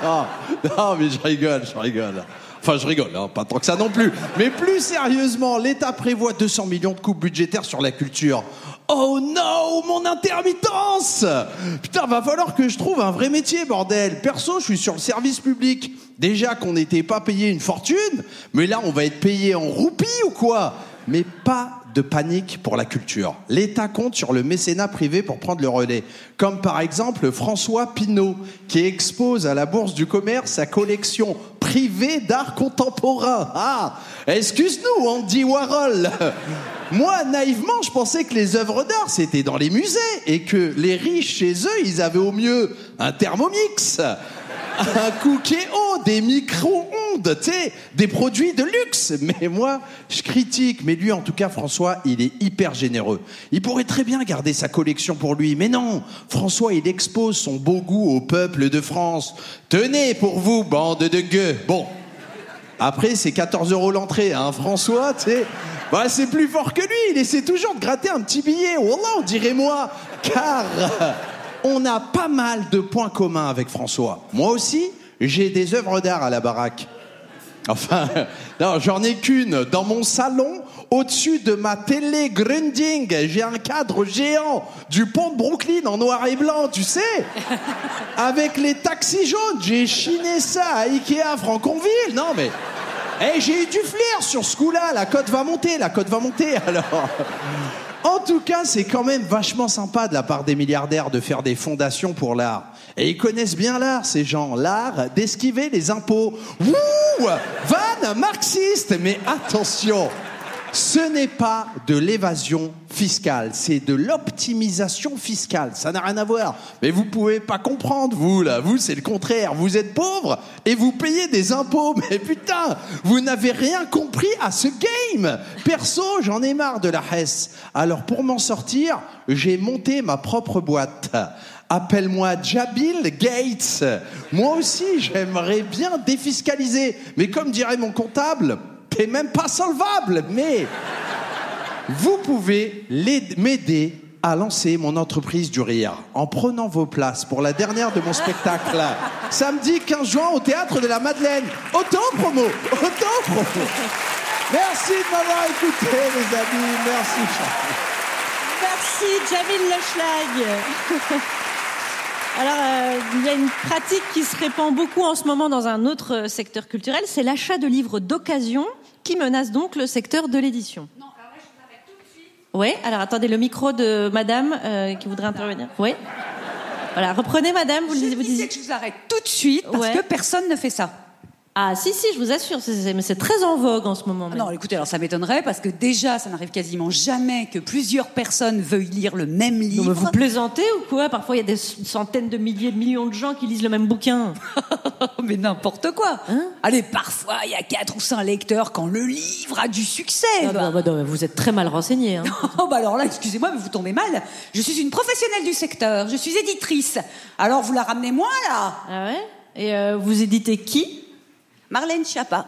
Non, mais je rigole. Enfin, je rigole, hein, pas tant que ça non plus. Mais plus sérieusement, l'État prévoit 200 millions de coupes budgétaires sur la culture. Oh non, mon intermittence! Putain, va falloir que je trouve un vrai métier, bordel. Perso, je suis sur le service public. Déjà qu'on n'était pas payé une fortune, mais là, on va être payé en roupies ou quoi? Mais pas de panique pour la culture. L'État compte sur le mécénat privé pour prendre le relais. Comme par exemple François Pinault, qui expose à la Bourse du Commerce sa collection privée d'art contemporain. Ah, excuse-nous, Andy Warhol. Moi, naïvement, je pensais que les œuvres d'art, c'était dans les musées et que les riches chez eux, ils avaient au mieux un Thermomix, un Cookéo, des micro-ondes, tu sais, des produits de luxe. Mais moi, je critique. Mais lui, en tout cas, François, il est hyper généreux. Il pourrait très bien garder sa collection pour lui. Mais non, François, il expose son beau goût au peuple de France. Tenez pour vous, bande de gueux. Bon, après, c'est 14 € l'entrée, hein, François, tu sais. Bah, c'est plus fort que lui. Il essaie toujours de gratter un petit billet. Wallah, on dirait moi. Car on a pas mal de points communs avec François. Moi aussi, j'ai des œuvres d'art à la baraque. Enfin, non, j'en ai qu'une. Dans mon salon, au-dessus de ma télé Grunding, j'ai un cadre géant du pont de Brooklyn en noir et blanc, tu sais. Avec les taxis jaunes. J'ai chiné ça à Ikea Franconville. Non, mais... j'ai eu du flair sur ce coup-là. La cote va monter, alors... En tout cas, c'est quand même vachement sympa de la part des milliardaires de faire des fondations pour l'art. Et ils connaissent bien l'art, ces gens. L'art d'esquiver les impôts. Wouh! Vanne marxiste! Mais attention, ce n'est pas de l'évasion fiscale, c'est de l'optimisation fiscale. Ça n'a rien à voir. Mais vous pouvez pas comprendre, vous, là. Vous, c'est le contraire. Vous êtes pauvre et vous payez des impôts. Mais putain, vous n'avez rien compris à ce game. Perso, j'en ai marre de la Hesse. Alors, pour m'en sortir, j'ai monté ma propre boîte. Appelle-moi Jabil Gates. Moi aussi, j'aimerais bien défiscaliser. Mais comme dirait mon comptable, t'es même pas solvable. Mais vous pouvez m'aider à lancer mon entreprise du rire en prenant vos places pour la dernière de mon spectacle. Samedi 15 juin au Théâtre de la Madeleine. Auto-promo. Merci de m'avoir écouté, les amis. Merci. Merci, Jamil Le Schlag. Alors, il y a une pratique qui se répand beaucoup en ce moment dans un autre secteur culturel, c'est l'achat de livres d'occasion qui menace donc le secteur de l'édition. Non, alors là, je vous arrête tout de suite. Oui, alors attendez, le micro de madame qui voudrait intervenir. Oui. Voilà, reprenez madame, vous disiez que je vous arrête tout de suite parce que personne ne fait ça. Ah si, je vous assure, mais c'est très en vogue en ce moment. Non, écoutez, alors ça m'étonnerait parce que déjà, ça n'arrive quasiment jamais que plusieurs personnes veuillent lire le même livre. Non, mais vous plaisantez ou quoi? Parfois, il y a des centaines de milliers de millions de gens qui lisent le même bouquin. Mais n'importe quoi. Allez, parfois, il y a 4 ou 5 lecteurs quand le livre a du succès. Non, vous êtes très mal renseigné. Hein. Alors là, excusez-moi, mais vous tombez mal. Je suis une professionnelle du secteur, je suis éditrice. Alors, vous la ramenez moi, là? Ah ouais? Et vous éditez qui? Marlène Schiappa.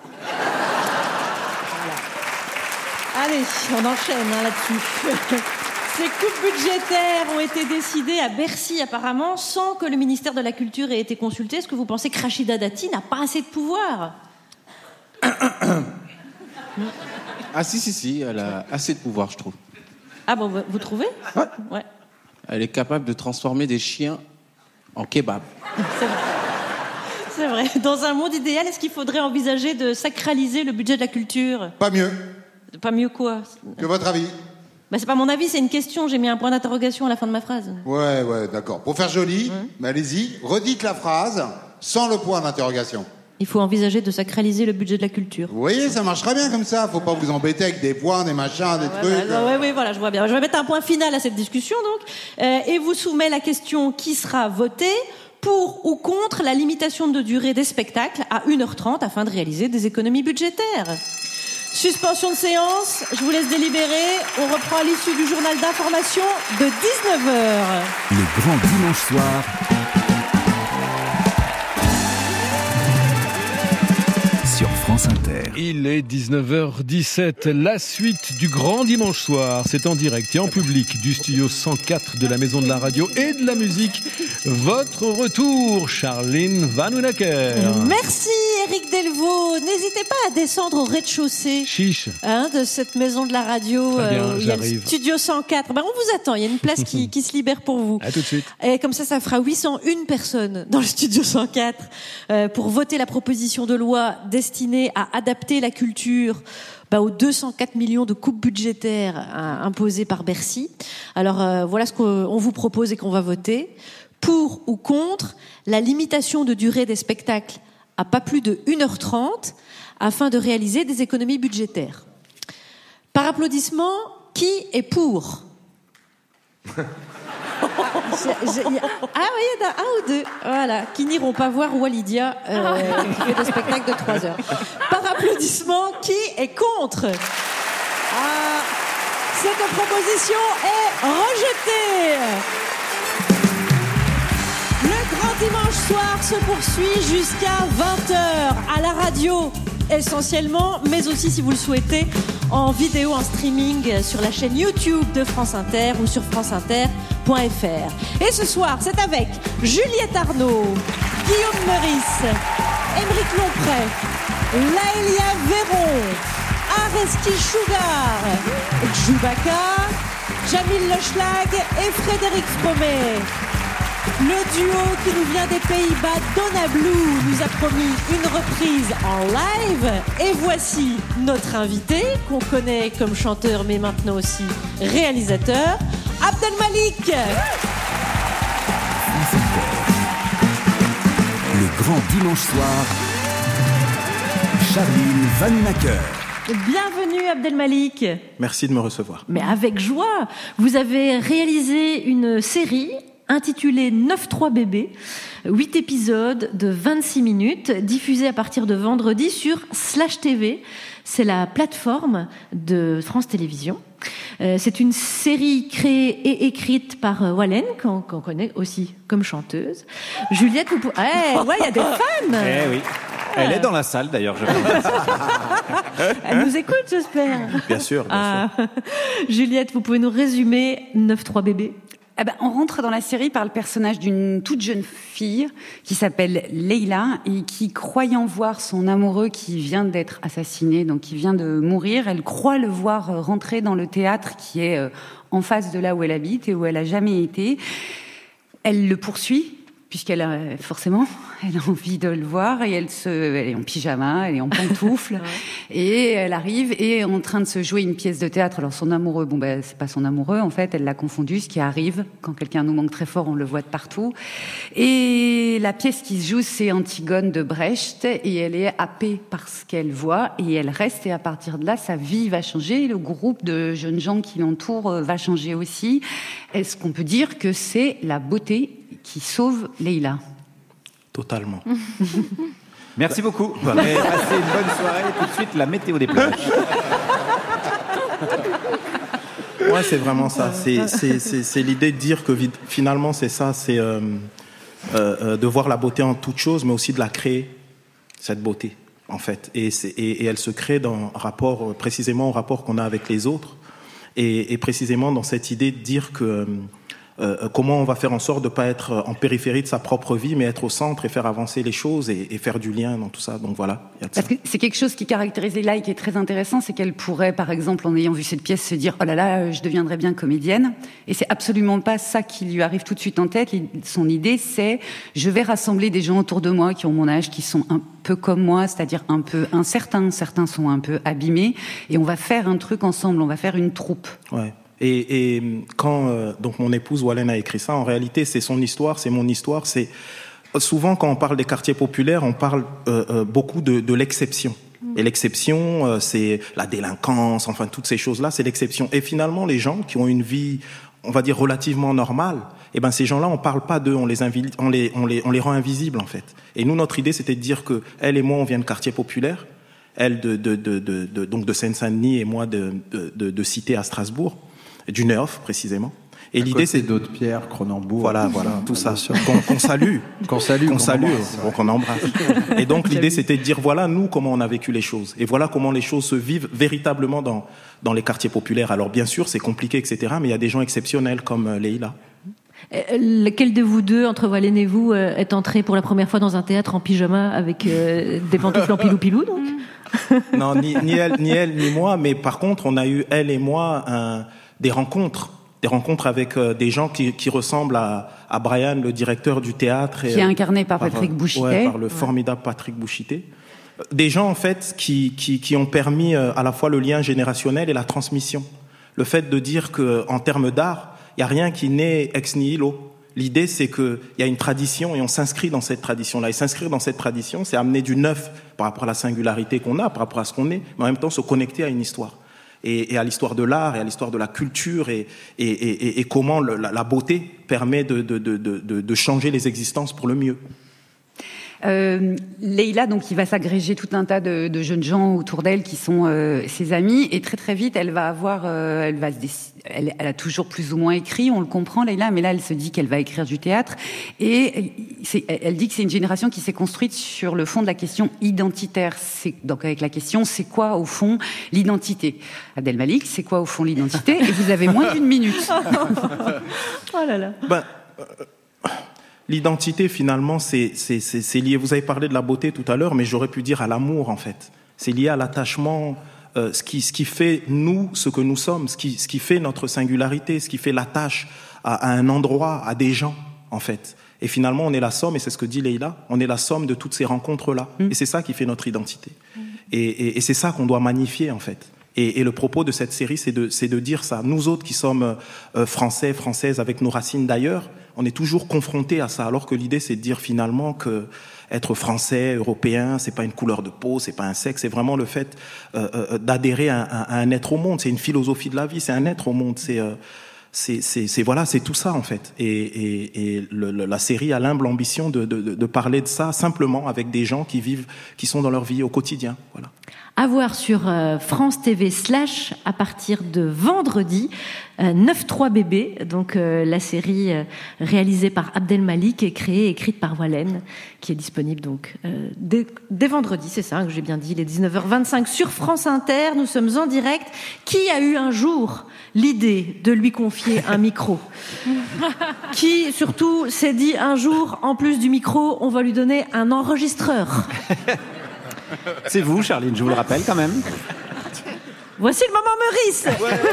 Voilà. Allez, on enchaîne là-dessus. Ces coupes budgétaires ont été décidées à Bercy apparemment sans que le ministère de la Culture ait été consulté. Est-ce que vous pensez que Rachida Dati n'a pas assez de pouvoir? Ah si, elle a assez de pouvoir, je trouve. Ah bon, vous trouvez? Ouais. Elle est capable de transformer des chiens en kebab. C'est vrai. C'est vrai. Dans un monde idéal, est-ce qu'il faudrait envisager de sacraliser le budget de la culture? Pas mieux. Pas mieux quoi? Que votre avis? Bah, c'est pas mon avis, c'est une question. J'ai mis un point d'interrogation à la fin de ma phrase. Ouais, d'accord. Pour faire joli, mais allez-y, redites la phrase sans le point d'interrogation. Il faut envisager de sacraliser le budget de la culture. Vous voyez, ça marchera bien comme ça. Faut pas vous embêter avec des points, des machins, des trucs. Oui, voilà, je vois bien. Je vais mettre un point final à cette discussion, donc. Et vous soumets la question qui sera votée pour ou contre la limitation de durée des spectacles à 1h30 afin de réaliser des économies budgétaires. Suspension de séance, je vous laisse délibérer. On reprend à l'issue du journal d'information de 19h. Le grand dimanche soir. Sur France Inter. Il est 19h17, la suite du grand dimanche soir. C'est en direct et en public du studio 104 de la Maison de la Radio et de la Musique. Votre retour, Charline Vanhoenacker. Merci Éric Delvaux. N'hésitez pas à descendre au rez-de-chaussée de cette Maison de la Radio. Bien, il y a le studio 104. On vous attend, il y a une place qui se libère pour vous. À tout de suite. Et comme ça fera 801 personnes dans le studio 104 pour voter la proposition de loi destinée à adapter la culture aux 204 millions de coupes budgétaires imposées par Bercy. Alors voilà ce qu'on vous propose et qu'on va voter. Pour ou contre la limitation de durée des spectacles à pas plus de 1h30 afin de réaliser des économies budgétaires. Par applaudissement, qui est pour? Il y en a un ou deux qui n'iront pas voir Walidia qui fait des spectacles de 3 heures. Par applaudissement, qui est contre? Cette proposition est rejetée. Le grand dimanche soir se poursuit jusqu'à 20h à la radio essentiellement, mais aussi si vous le souhaitez en vidéo, en streaming sur la chaîne YouTube de France Inter ou sur franceinter.fr. Et ce soir, c'est avec Juliette Arnaud, Guillaume Meurice, Émeric Lomprey, Laëlia Véron, Areski Sugar, Djoubaka, Jamil Le Schlag et Frédéric Fromet. Le duo qui nous vient des Pays-Bas, Donna Blue, nous a promis une reprise en live. Et voici notre invité, qu'on connaît comme chanteur, mais maintenant aussi réalisateur, Abdel Malik. Le grand dimanche soir, Charline Vanhoenacker. Bienvenue Abdel Malik. Merci de me recevoir. Mais avec joie. Vous avez réalisé une série intitulée 9-3 bébés, 8 épisodes de 26 minutes, diffusés à partir de vendredi sur Slash TV. C'est la plateforme de France Télévisions. C'est une série créée et écrite par Wallen, qu'on connaît aussi comme chanteuse. Juliette, vous pouvez... il y a des fans. Oui. Elle est dans la salle d'ailleurs, je pense. Elle nous écoute, j'espère. Bien sûr. Juliette, vous pouvez nous résumer 9-3 bébés? On rentre dans la série par le personnage d'une toute jeune fille qui s'appelle Leila et qui, croyant voir son amoureux qui vient d'être assassiné, donc qui vient de mourir, elle croit le voir rentrer dans le théâtre qui est en face de là où elle habite et où elle a jamais été. Elle le poursuit, puisqu'elle a forcément, elle a envie de le voir et elle est en pyjama, elle est en pantoufles et elle arrive et est en train de se jouer une pièce de théâtre. Alors son amoureux, c'est pas son amoureux en fait, elle l'a confondu, ce qui arrive quand quelqu'un nous manque très fort, on le voit de partout. Et la pièce qui se joue, c'est Antigone de Brecht et elle est happée par ce qu'elle voit et elle reste et à partir de là, sa vie va changer, le groupe de jeunes gens qui l'entourent va changer aussi. Est-ce qu'on peut dire que c'est la beauté qui sauve Leila? Totalement. Merci beaucoup. Vous avez passé une bonne soirée. Tout de suite, la météo des plages. Ouais, c'est vraiment ça. C'est l'idée de dire que finalement, c'est ça. C'est de voir la beauté en toute chose, mais aussi de la créer, cette beauté, en fait. Et elle se crée précisément au rapport qu'on a avec les autres. Et précisément dans cette idée de dire que comment on va faire en sorte de ne pas être en périphérie de sa propre vie, mais être au centre et faire avancer les choses et faire du lien dans tout ça. Donc voilà. Parce que c'est quelque chose qui caractérise Leila et qui est très intéressant, c'est qu'elle pourrait, par exemple, en ayant vu cette pièce, se dire « Oh là là, je deviendrais bien comédienne ». Et c'est absolument pas ça qui lui arrive tout de suite en tête. Son idée, c'est « Je vais rassembler des gens autour de moi qui ont mon âge, qui sont un peu comme moi, c'est-à-dire un peu incertains, certains sont un peu abîmés, et on va faire un truc ensemble, on va faire une troupe ». Ouais. Et quand donc mon épouse Wallen a écrit ça, en réalité c'est son histoire, c'est mon histoire. C'est souvent quand on parle des quartiers populaires, on parle beaucoup de l'exception. Et l'exception, c'est la délinquance, enfin toutes ces choses-là, c'est l'exception. Et finalement, les gens qui ont une vie, on va dire relativement normale, ces gens-là, on parle pas d'eux, on les rend invisibles en fait. Et nous, notre idée, c'était de dire que elle et moi, on vient de quartiers populaires. elle donc de Seine-Saint-Denis et moi de Cité à Strasbourg, du Neuf précisément. Et l'idée, c'est d'autres Pierre, Cronenbourg. Voilà, tout ça. Qu'on salue. Qu'on embrasse. Et donc, l'idée, c'était de dire, voilà, nous, comment on a vécu les choses. Et voilà comment les choses se vivent véritablement dans les quartiers populaires. Alors, bien sûr, c'est compliqué, etc., mais il y a des gens exceptionnels comme Leïla. Lequel de vous deux, entre Valène et vous, est entré pour la première fois dans un théâtre en pyjama avec des pantoufles en pilou-pilou, donc Non, ni elle, ni moi, mais par contre, on a eu, elle et moi, des rencontres avec des gens qui ressemblent à Brian, le directeur du théâtre. Qui est incarné par Patrick Bouchité. Ouais, par le formidable Patrick Bouchité. Des gens, en fait, qui ont permis à la fois le lien générationnel et la transmission. Le fait de dire qu'en termes d'art, il n'y a rien qui naît ex nihilo. L'idée, c'est qu'il y a une tradition et on s'inscrit dans cette tradition-là. Et s'inscrire dans cette tradition, c'est amener du neuf par rapport à la singularité qu'on a, par rapport à ce qu'on est, mais en même temps se connecter à une histoire. Et à l'histoire de l'art et à l'histoire de la culture et comment la beauté permet de changer les existences pour le mieux. Leïla, donc, il va s'agréger tout un tas de jeunes gens autour d'elle qui sont ses amis, et très très vite, elle va avoir, elle a toujours plus ou moins écrit, on le comprend, Leïla, mais là, elle se dit qu'elle va écrire du théâtre, et elle dit que c'est une génération qui s'est construite sur le fond de la question identitaire. Donc, avec la question, c'est quoi au fond l'identité? Abdel Malik, c'est quoi au fond l'identité? Et vous avez moins d'une minute. Oh là là. L'identité, finalement, c'est lié. Vous avez parlé de la beauté tout à l'heure, mais j'aurais pu dire à l'amour, en fait. C'est lié à l'attachement, ce qui fait nous, ce que nous sommes, ce qui fait notre singularité, ce qui fait l'attache à un endroit, à des gens, en fait. Et finalement, on est la somme, et c'est ce que dit Leïla, on est la somme de toutes ces rencontres-là. Et c'est ça qui fait notre identité. Et c'est ça qu'on doit magnifier, en fait. Et le propos de cette série, c'est de dire ça. Nous autres qui sommes français, françaises, avec nos racines d'ailleurs, on est toujours confrontés à ça, alors que l'idée, c'est de dire finalement que être français, européen, c'est pas une couleur de peau, c'est pas un sexe, c'est vraiment le fait d'adhérer à un être au monde. C'est une philosophie de la vie, c'est un être au monde, c'est tout ça en fait. Et la série a l'humble ambition de parler de ça simplement avec des gens qui sont dans leur vie au quotidien. Voilà. À voir sur France TV / à partir de vendredi 9-3 bébés, donc la série réalisée par Abdel Malik et écrite par Wallen, qui est disponible donc dès vendredi, c'est ça que j'ai bien dit, il est 19h25 sur France Inter, nous sommes en direct. Qui a eu un jour l'idée de lui confier un micro? Qui surtout s'est dit un jour, en plus du micro, on va lui donner un enregistreur? C'est vous, Charline, je vous le rappelle quand même. Voici le moment Meurice.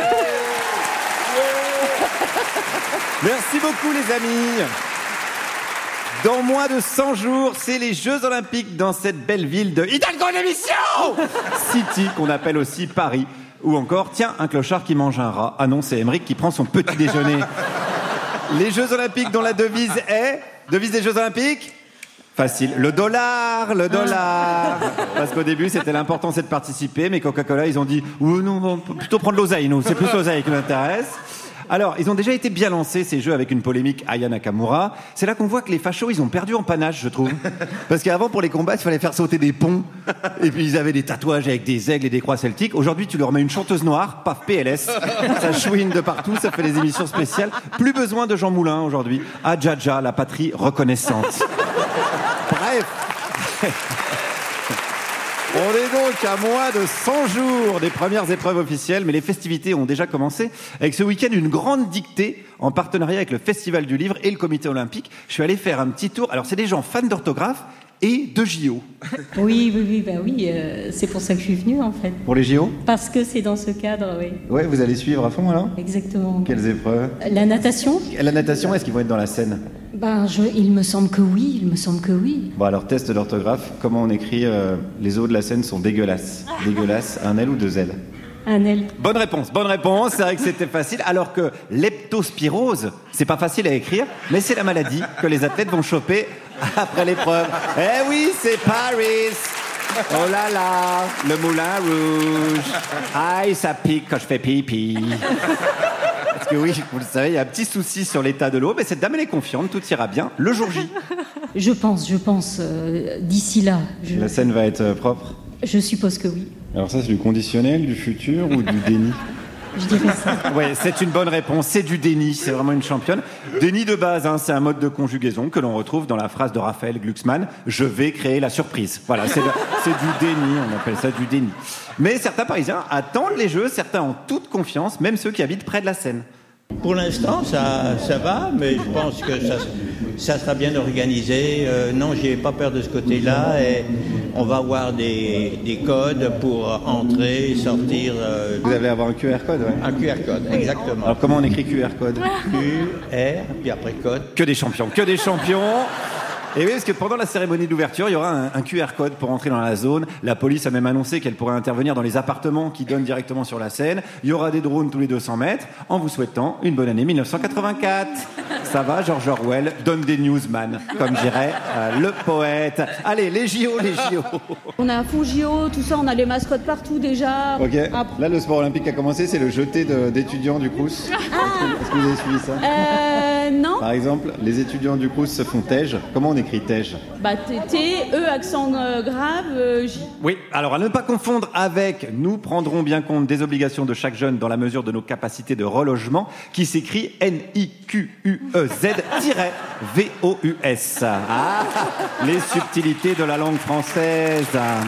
Merci beaucoup, les amis. Dans moins de 100 jours, c'est les Jeux Olympiques dans cette belle ville de Hidalgo d'émission City, qu'on appelle aussi Paris. Ou encore, tiens, un clochard qui mange un rat. Ah non, c'est Émeric qui prend son petit déjeuner. Les Jeux Olympiques dont la devise est... Devise des Jeux Olympiques ? Facile. Le dollar. Parce qu'au début, c'était l'important, c'est de participer, mais Coca-Cola, ils ont dit, oh, non, on peut plutôt prendre l'oseille, nous. C'est plus l'oseille qui nous intéresse. Alors, ils ont déjà été bien lancés, ces jeux, avec une polémique Aya Nakamura. C'est là qu'on voit que les fachos, ils ont perdu en panache, je trouve. Parce qu'avant, pour les combats, il fallait faire sauter des ponts. Et puis, ils avaient des tatouages avec des aigles et des croix celtiques. Aujourd'hui, tu leur mets une chanteuse noire, paf, PLS. Ça chouine de partout, ça fait des émissions spéciales. Plus besoin de Jean Moulin, aujourd'hui. Ah, Dja, la patrie reconnaissante. Bref. On est donc à moins de 100 jours des premières épreuves officielles, mais les festivités ont déjà commencé avec ce week-end une grande dictée en partenariat avec le Festival du Livre et le Comité Olympique. Je suis allé faire un petit tour. Alors, c'est des gens fans d'orthographe et de JO. Oui, c'est pour ça que je suis venue en fait. Pour les JO ? Parce que c'est dans ce cadre, oui. Ouais, vous allez suivre à fond alors ? Exactement. Quelles épreuves ? La natation. La natation, est-ce qu'ils vont être dans la Seine ? Il me semble que oui. Bon alors, test d'orthographe, comment on écrit les eaux de la Seine sont dégueulasses. Dégueulasses, un L ou deux L ? Un L. Bonne réponse. C'est vrai que c'était facile. Alors que leptospirose, c'est pas facile à écrire, mais c'est la maladie que les athlètes vont choper après l'épreuve. Eh oui, c'est Paris. Oh là là, le Moulin Rouge. Aïe, ça pique quand je fais pipi. Parce que oui, vous le savez, il y a un petit souci sur l'état de l'eau, mais cette dame, elle est confiante, tout ira bien le jour J. Je pense, d'ici là. La Seine va être propre. Je suppose que oui. Alors ça, c'est du conditionnel, du futur ou du déni? Je dirais ça. Oui, c'est une bonne réponse. C'est du déni. C'est vraiment une championne. Déni de base, hein, c'est un mode de conjugaison que l'on retrouve dans la phrase de Raphaël Glucksmann. Je vais créer la surprise. Voilà, c'est du déni. On appelle ça du déni. Mais certains Parisiens attendent les Jeux. Certains ont toute confiance, même ceux qui habitent près de la Seine. Pour l'instant, ça va, mais je pense que ça sera bien organisé. Non, j'ai pas peur de ce côté-là. Et on va avoir des codes pour entrer et sortir. Vous allez avoir un QR code, ouais. Un QR code, exactement. Alors comment on écrit QR code? QR, puis après code. Que des champions, que des champions. Et oui, parce que pendant la cérémonie d'ouverture, il y aura un QR code pour entrer dans la zone. La police a même annoncé qu'elle pourrait intervenir dans les appartements qui donnent directement sur la Seine. Il y aura des drones tous les 200 mètres, en vous souhaitant une bonne année 1984. Ça va, George Orwell, donne des newsman, comme dirait le poète. Allez, les JO, les JO. On a un fond JO, tout ça, on a les mascottes partout déjà. Ok, là le sport olympique a commencé, c'est le jeté d'étudiants du Crous. Est-ce que vous avez suivi ça? Non. Par exemple, les étudiants du Crous se font tège. Comment on écrit tège? Bah T-E, accent grave, J. Oui, alors à ne pas confondre avec « Nous prendrons bien compte des obligations de chaque jeune dans la mesure de nos capacités de relogement » qui s'écrit N-I-Q-U-E-Z-V-O-U-S. Ah, les subtilités de la langue française.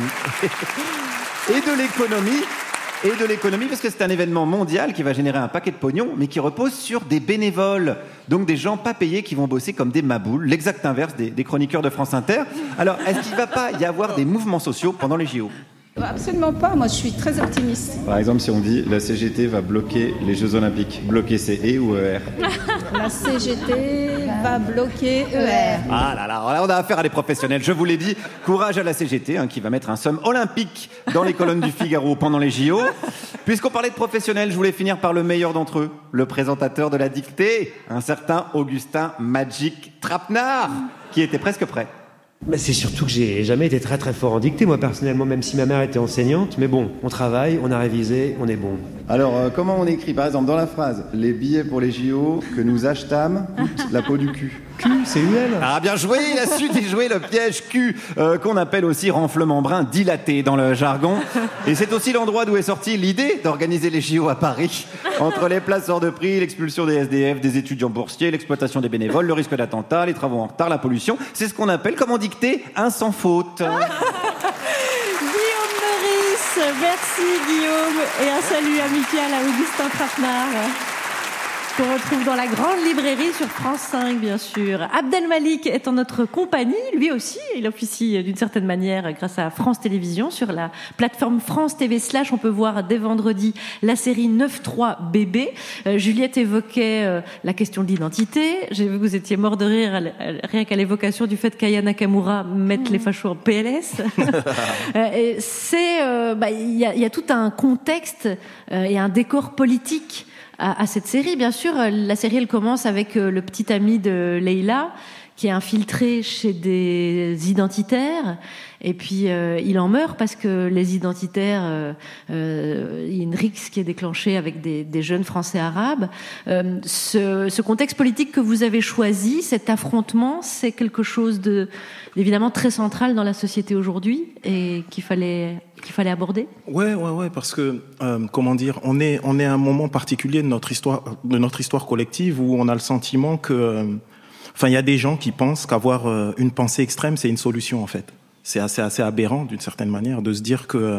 Et de l'économie. Et de l'économie, parce que c'est un événement mondial qui va générer un paquet de pognon, mais qui repose sur des bénévoles. Donc des gens pas payés qui vont bosser comme des maboules, l'exact inverse des chroniqueurs de France Inter. Alors, est-ce qu'il ne va pas y avoir des mouvements sociaux pendant les JO? Absolument pas, moi je suis très optimiste. Par exemple, si on dit la CGT va bloquer les Jeux Olympiques, bloquer c'est E ou ER? La CGT va bloquer ER. Ah là là, on a affaire à des professionnels, je vous l'ai dit. Courage à la CGT, qui va mettre un somme olympique dans les colonnes du Figaro pendant les JO. Puisqu'on parlait de professionnels, je voulais finir par le meilleur d'entre eux, le présentateur de la dictée, un certain Augustin Magic Trapenard, qui était presque prêt. Bah c'est surtout que j'ai jamais été très très fort en dictée, moi personnellement, même si ma mère était enseignante. Mais bon, on travaille, on a révisé, on est bon. Alors, comment on écrit, par exemple, dans la phrase, les billets pour les JO que nous achetâmes coûtent la peau du cul? Q, c'est UL. Ah bien joué, il a su déjouer le piège Q, qu'on appelle aussi renflement brun dilaté dans le jargon. Et c'est aussi l'endroit d'où est sortie l'idée d'organiser les JO à Paris. Entre les places hors de prix, l'expulsion des SDF, des étudiants boursiers, l'exploitation des bénévoles, le risque d'attentat, les travaux en retard, la pollution. C'est ce qu'on appelle, comme en dictée, un sans faute. Guillaume Meurice, merci Guillaume, et un salut amical à Augustin Trapenard, qu'on retrouve dans la grande librairie sur France 5, bien sûr. Abdel Malik est en notre compagnie, lui aussi, il officie d'une certaine manière grâce à France Télévisions. Sur la plateforme France TV / on peut voir dès vendredi la série 9-3 bébé. Juliette évoquait la question de l'identité. J'ai vu que vous étiez mort de rire rien qu'à l'évocation du fait qu'Aya Nakamura mette les fachos en PLS. Et c'est, il y a tout un contexte et un décor politique à cette série. Bien sûr, la série, elle commence avec le petit ami de Leïla qui est infiltré chez des identitaires, et puis il en meurt parce que les identitaires, il y a une rixe qui est déclenchée avec des jeunes Français arabes. Ce contexte politique que vous avez choisi, cet affrontement, c'est quelque chose d'évidemment très central dans la société aujourd'hui et qu'il fallait aborder. Ouais, parce que comment dire, on est à un moment particulier de notre histoire collective où on a le sentiment que, il y a des gens qui pensent qu'avoir une pensée extrême, c'est une solution en fait. C'est assez aberrant d'une certaine manière de se dire que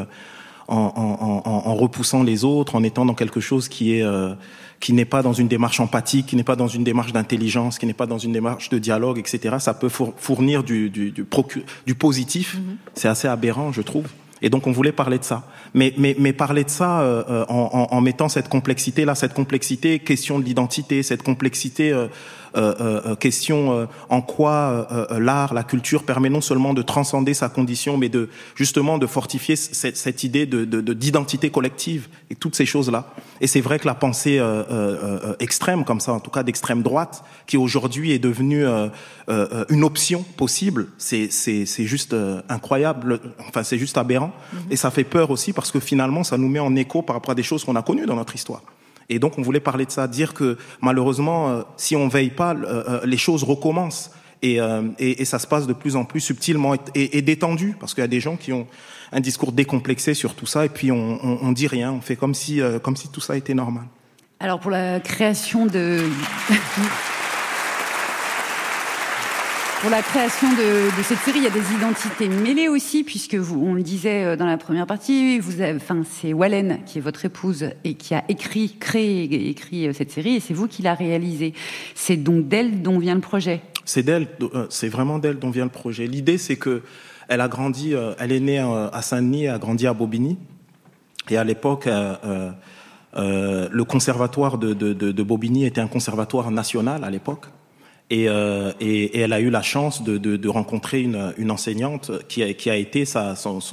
en repoussant les autres, en étant dans quelque chose qui n'est pas dans une démarche empathique, qui n'est pas dans une démarche d'intelligence, qui n'est pas dans une démarche de dialogue, etc. Ça peut fournir du positif. C'est assez aberrant, je trouve. Et donc on voulait parler de ça, mais parler de ça en mettant cette complexité, question de l'identité, cette complexité, question en quoi l'art, la culture permet non seulement de transcender sa condition, mais de justement de fortifier cette idée d'identité collective et toutes ces choses-là. Et c'est vrai que la pensée extrême comme ça, en tout cas d'extrême droite, qui aujourd'hui est devenue une option possible, c'est juste incroyable. Enfin, c'est juste aberrant. Et ça fait peur aussi parce que finalement, ça nous met en écho par rapport à des choses qu'on a connues dans notre histoire. Et donc, on voulait parler de ça, dire que malheureusement, si on veille pas, les choses recommencent. Et ça se passe de plus en plus subtilement et détendu, parce qu'il y a des gens qui ont un discours décomplexé sur tout ça, et puis on dit rien, on fait comme si tout ça était normal. Alors pour la création de... Pour la création de cette série, il y a des identités mêlées aussi, puisque on le disait dans la première partie, c'est Wallen qui est votre épouse et qui a créé et écrit cette série, et c'est vous qui l'a réalisée. C'est donc d'elle dont vient le projet. C'est vraiment d'elle dont vient le projet. L'idée, c'est que elle a grandi, elle est née à Saint-Denis, elle a grandi à Bobigny, et à l'époque, le conservatoire de Bobigny était un conservatoire national à l'époque. Et elle a eu la chance de rencontrer une enseignante qui a été sa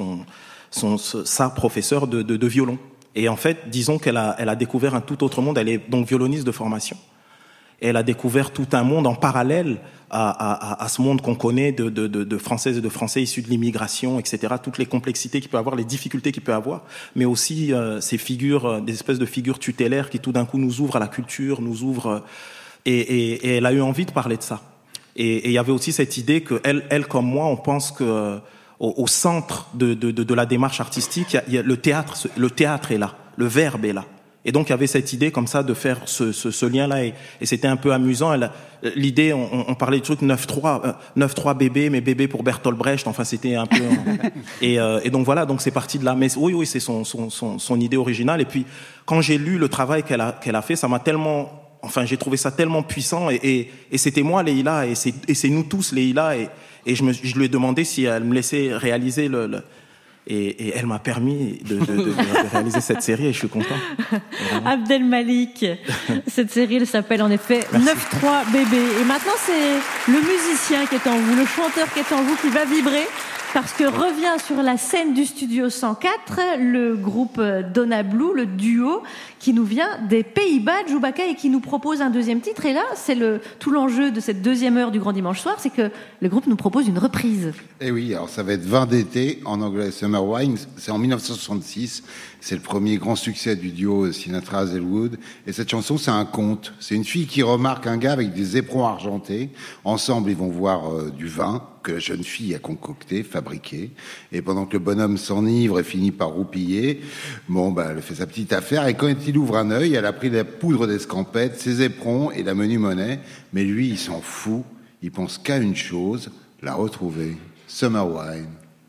professeure de violon. Et en fait, disons qu'elle a découvert un tout autre monde. Elle est donc violoniste de formation. Et elle a découvert tout un monde en parallèle à ce monde qu'on connaît de Françaises et de Français issus de l'immigration, etc. Toutes les complexités qu'il peut avoir, les difficultés qu'il peut avoir, mais aussi ces figures, des espèces de figures tutélaires qui tout d'un coup nous ouvrent à la culture, nous ouvrent... Et elle a eu envie de parler de ça. Et il y avait aussi cette idée que elle comme moi, on pense que au centre de la démarche artistique, il y a le théâtre est là, le verbe est là. Et donc il y avait cette idée comme ça de faire ce lien-là, et c'était un peu amusant. L'idée, on parlait du truc 9-3 bébé, mais bébé pour Bertolt Brecht. Enfin, c'était un peu. Et donc voilà, donc c'est parti de là. Mais oui, c'est son idée originale. Et puis quand j'ai lu le travail qu'elle a fait, ça m'a tellement. Enfin, j'ai trouvé ça tellement puissant, et c'était moi, Leïla, et c'est nous tous, Leïla, et je lui ai demandé si elle me laissait réaliser et elle m'a permis de réaliser cette série, et je suis content. Abdel Malik, cette série, elle s'appelle en effet 9-3 bébé. Et maintenant, c'est le musicien qui est en vous, le chanteur qui est en vous, qui va vibrer. Parce que revient sur la scène du Studio 104 le groupe Donna Blue, le duo qui nous vient des Pays-Bas, Djoubaka, et qui nous propose un deuxième titre. Et là, c'est tout l'enjeu de cette deuxième heure du Grand Dimanche Soir, c'est que le groupe nous propose une reprise. Et oui, alors ça va être Vin d'été, en anglais Summer Wine, c'est en 1966, c'est le premier grand succès du duo Sinatra-Hazelwood, et cette chanson, c'est un conte. C'est une fille qui remarque un gars avec des éperons argentés. Ensemble, ils vont voir du vin que la jeune fille a concocté, fabriqué, et pendant que le bonhomme s'enivre et finit par roupiller, elle fait sa petite affaire, et quand il ouvre un œil, elle a pris la poudre d'escampette, ses éperons et la menu monnaie, mais lui, il s'en fout, il pense qu'à une chose, la retrouver. Summer Wine.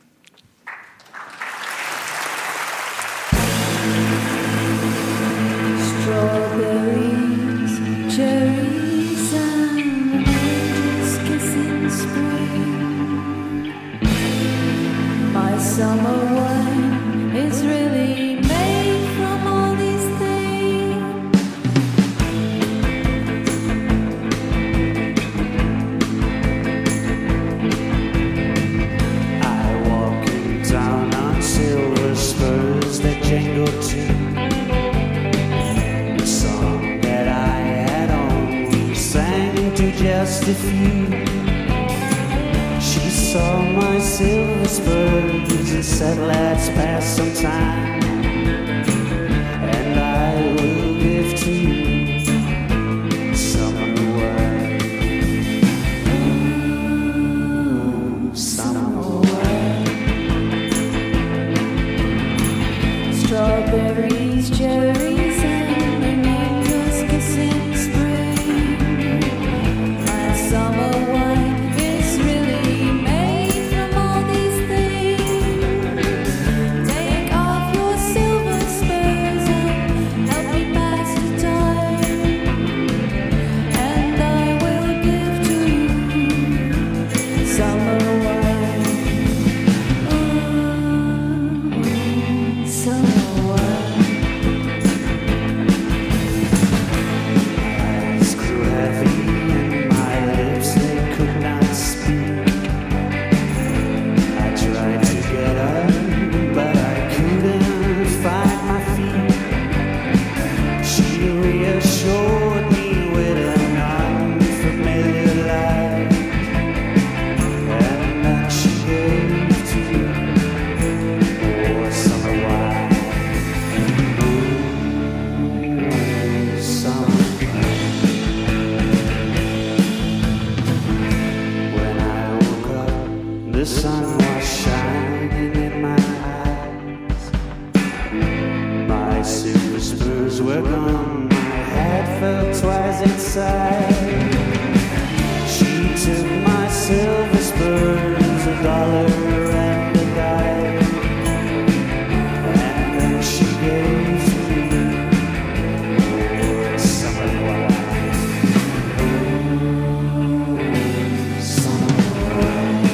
Strawberries, cherries, and angels kissing spring. My summer wine is really made from all these things. I walk in town on silver spurs that jingle too. Just a few. She saw my silver spurs and said, let's pass some time, and I will give to you summer wine. Ooh, summer wine. Strawberries, cherries, and an angel's kissing spring. Summer wine is really made from all these things. Take off your The sun was shining in my eyes. My silver spurs were gone. My head fell twice inside. She took my silver spurs, $1 and a dime, and then she gave to me a summer wine. Summer wine.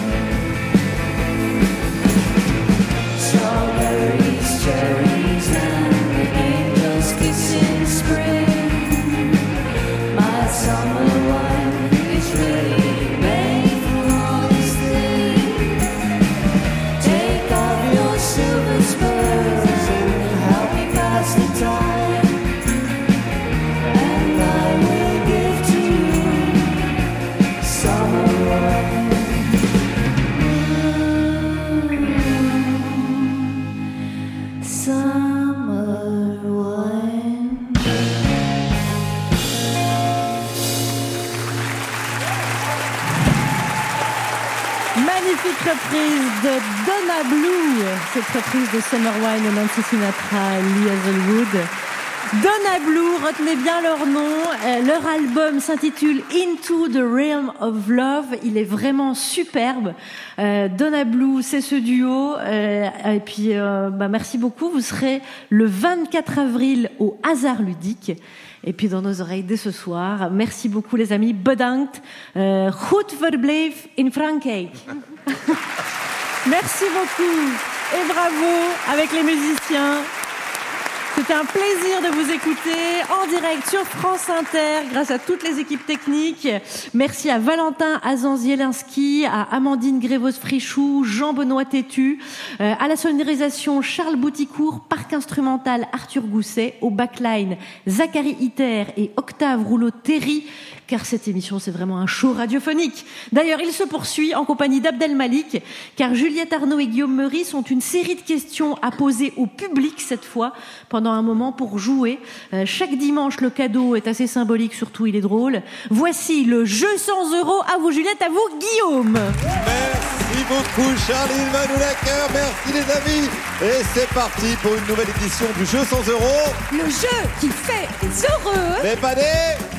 Strawberries, cherries, and the angels kiss in spring. My summer wine is ready, made from all these things. Take off your silver spurs and help me pass the time, and I will give to you summer wine. Summer wine. Magnifique reprise de Donna Blue, cette reprise de Summer Wine de Nancy Sinatra et Lee Hazelwood. Donna Blue, retenez bien leur nom. Leur album s'intitule Into the Realm of Love. Il est vraiment superbe. Donna Blue, c'est ce duo. Et puis, merci beaucoup. Vous serez le 24 avril au Hasard Ludique. Et puis dans nos oreilles dès ce soir. Merci beaucoup les amis. Bedankt. Goed verblijf in Frankrijk. Merci beaucoup. Et bravo avec les musiciens. C'était un plaisir de vous écouter en direct sur France Inter grâce à toutes les équipes techniques. Merci à Valentin Azan-Zielinski, à Amandine Grévos-Frichou, Jean-Benoît Tétu, à la sonorisation Charles Bouticourt, parc instrumental Arthur Gousset, au backline Zachary Iter et Octave Rouleau-Terry, car cette émission c'est vraiment un show radiophonique. D'ailleurs, il se poursuit en compagnie d'Abdel Malik, car Juliette Arnaud et Guillaume Meurice ont une série de questions à poser au public cette fois, pendant un moment pour jouer. Chaque dimanche, le cadeau est assez symbolique, surtout il est drôle. Voici le jeu 100 €. À vous Juliette, à vous Guillaume. Merci beaucoup Charline Manoulaker, merci les amis. Et c'est parti pour une nouvelle édition du jeu 100 €. Le jeu qui fait les heureux. Mais pas des...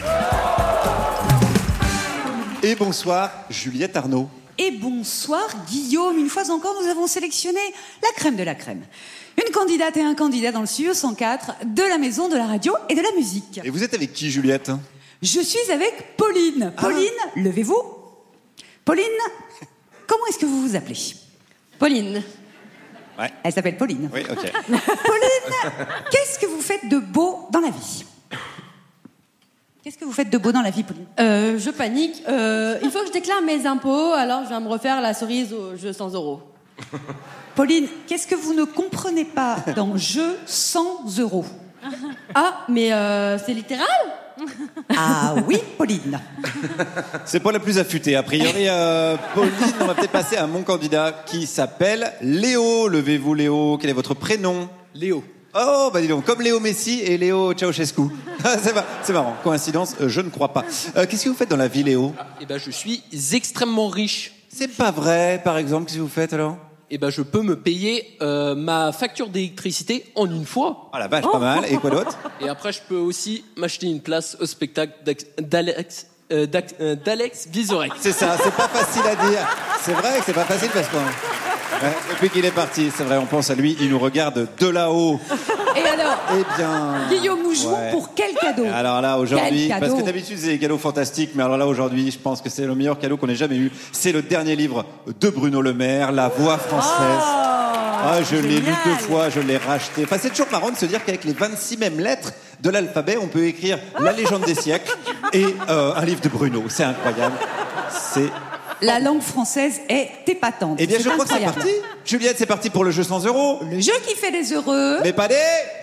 Et bonsoir Juliette Arnaud. Et bonsoir Guillaume. Une fois encore, nous avons sélectionné la crème de la crème. Une candidate et un candidat dans le studio 104 de la Maison de la Radio et de la Musique. Et vous êtes avec qui Juliette? Je suis avec Pauline. Pauline, levez-vous. Pauline, comment est-ce que vous vous appelez? Pauline. Ouais. Elle s'appelle Pauline. Oui, ok. Pauline, qu'est-ce que vous faites de beau dans la vie? Qu'est-ce que vous faites de beau dans la vie, Pauline? Je panique. Il faut que je déclare mes impôts, alors je viens me refaire la cerise au jeu 100 €. Pauline, qu'est-ce que vous ne comprenez pas dans jeu 100 €? Ah, mais c'est littéral? Ah oui, Pauline. C'est pas la plus affûtée. A priori, Pauline, on va peut-être passer à mon candidat qui s'appelle Léo. Levez-vous Léo. Quel est votre prénom? Léo. Oh, bah dis donc, comme Léo Messi et Léo Ceausescu. C'est marrant. Coïncidence, je ne crois pas. Qu'est-ce que vous faites dans la vie, Léo? Eh ben, je suis extrêmement riche. C'est pas vrai, par exemple. Qu'est-ce que vous faites alors? Eh ben, je peux me payer ma facture d'électricité en une fois. Ah la vache, pas mal. Et quoi d'autre? Et après, je peux aussi m'acheter une place au spectacle d'Alex Vizorek. C'est ça, c'est pas facile à dire. C'est vrai que c'est pas facile parce que... Ouais, depuis qu'il est parti, c'est vrai, on pense à lui, il nous regarde de là-haut. Et alors, eh bien, Guillaume, nous jouons pour quel cadeau? Alors là, aujourd'hui, Quel parce cadeau? que d'habitude c'est des cadeaux fantastiques, mais alors là, aujourd'hui, je pense que c'est le meilleur cadeau qu'on ait jamais eu. C'est le dernier livre de Bruno Le Maire, La Voix française. Je l'ai lu 2 fois, je l'ai racheté. Enfin, c'est toujours marrant de se dire qu'avec les 26 mêmes lettres de l'alphabet, on peut écrire La légende des siècles et un livre de Bruno. C'est incroyable. C'est... La langue française est épatante. Eh bien, je crois incroyable. que c'est parti. Juliette, c'est parti pour le jeu 100 €. Le jeu qui fait les heureux. Mais pas des...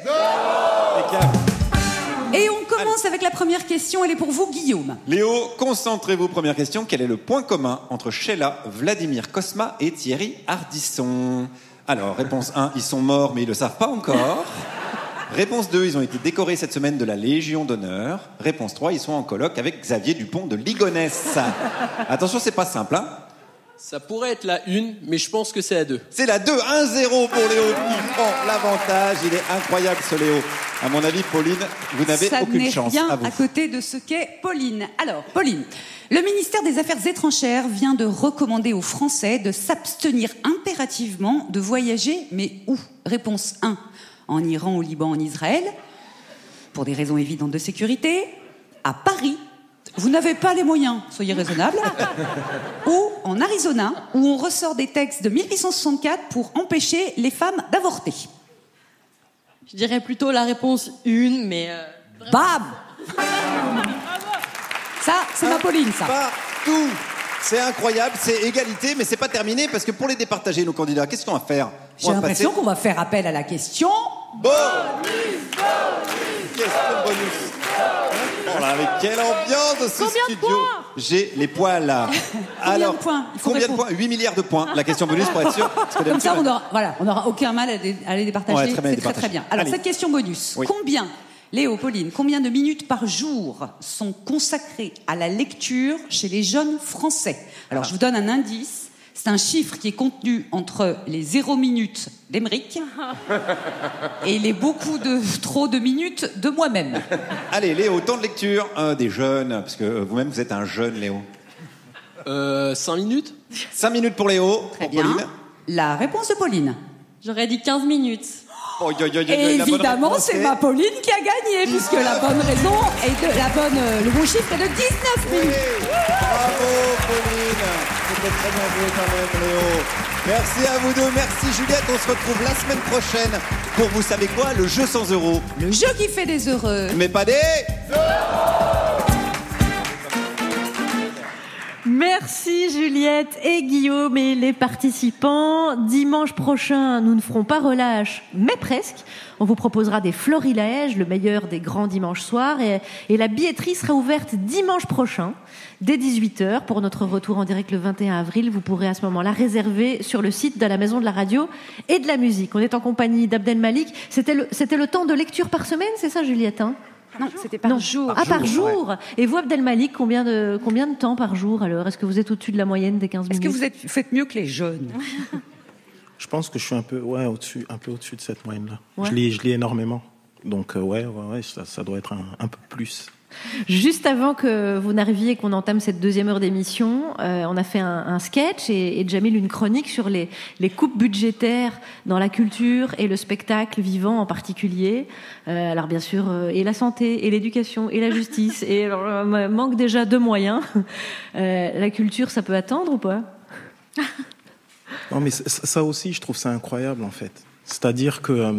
Et on commence avec la première question. Elle est pour vous, Guillaume. Léo, concentrez-vous. Première question. Quel est le point commun entre Sheila, Vladimir Cosma et Thierry Ardisson? Alors, réponse 1, ils sont morts, mais ils le savent pas encore. Réponse 2, ils ont été décorés cette semaine de la Légion d'honneur. Réponse 3, ils sont en colloque avec Xavier Dupont de Ligonnès. Attention, c'est pas simple, hein. Ça pourrait être la 1, mais je pense que c'est la 2. C'est la 2, 1-0 pour Léo qui prend l'avantage. Il est incroyable ce Léo. À mon avis, Pauline, vous n'avez aucune chance. Ça n'est À rien vous. à côté de ce qu'est Pauline. Alors, Pauline, le ministère des Affaires étrangères vient de recommander aux Français de s'abstenir impérativement de voyager, mais où? Réponse 1, en Iran, au Liban, en Israël, pour des raisons évidentes de sécurité. À Paris, vous n'avez pas les moyens, soyez raisonnable. Ou en Arizona, où on ressort des textes de 1864 pour empêcher les femmes d'avorter. Je dirais plutôt la réponse 1, mais... Bam! Ça, c'est ma Pauline, ça. Partout. C'est incroyable, c'est égalité, mais c'est pas terminé parce que pour les départager, nos candidats, qu'est-ce qu'on va faire? J'ai l'impression qu'on va faire appel à la question. Question bonus. Oh là, avec quelle ambiance de ce studio. J'ai les points là. Alors, combien de points? 8 milliards de points. La question bonus pour être sûr. Comme ça, on n'aura aucun mal à les départager. Ouais, très bien, c'est très bien. Alors, allez. cette question bonus. Oui. Combien, Léo, Pauline, combien de minutes par jour sont consacrées à la lecture chez les jeunes Français? Alors, je vous donne un indice. C'est un chiffre qui est contenu entre les 0 minutes d'Emeric et les trop de minutes de moi-même. Allez, Léo, temps de lecture des jeunes, parce que vous-même, vous êtes un jeune, Léo. 5 minutes 5 minutes pour Léo. Très pour bien. Pauline. La réponse de Pauline. J'aurais dit 15 minutes. Oh, Et évidemment, c'est ma Pauline qui a gagné, puisque la bonne raison est le bon chiffre est de 19 minutes. Bravo, Pauline. C'était très bien joué quand même, Léo. Merci à vous deux. Merci, Juliette. On se retrouve la semaine prochaine pour, vous savez quoi, le jeu 100 €. Le jeu qui fait des heureux. Mais pas des... Merci Juliette et Guillaume et les participants. Dimanche prochain, nous ne ferons pas relâche, mais presque. On vous proposera des florilèges, le meilleur des grands dimanches soirs. Et la billetterie sera ouverte dimanche prochain, dès 18h, pour notre retour en direct le 21 avril. Vous pourrez à ce moment-là réserver sur le site de la Maison de la Radio et de la Musique. On est en compagnie d'Abdel Malik. C'était le temps de lecture par semaine, c'est ça Juliette, hein? Non, c'était par jour. Par jour. Ouais. Et vous, Abdel Malik, combien de temps par jour alors? Est-ce que vous êtes au-dessus de la moyenne des 15 minutes? Est-ce que vous faites mieux que les jeunes? Je pense que je suis un peu au-dessus de cette moyenne-là. Ouais. Je lis énormément. Donc, ça doit être un peu plus. Juste avant que vous n'arriviez et qu'on entame cette deuxième heure d'émission, on a fait un sketch et Jamil une chronique sur les coupes budgétaires dans la culture et le spectacle vivant en particulier. Alors bien sûr, et la santé, et l'éducation, et la justice, et alors, manque déjà de moyens. La culture, ça peut attendre ou pas? Non, mais ça aussi, je trouve ça incroyable en fait. C'est-à-dire que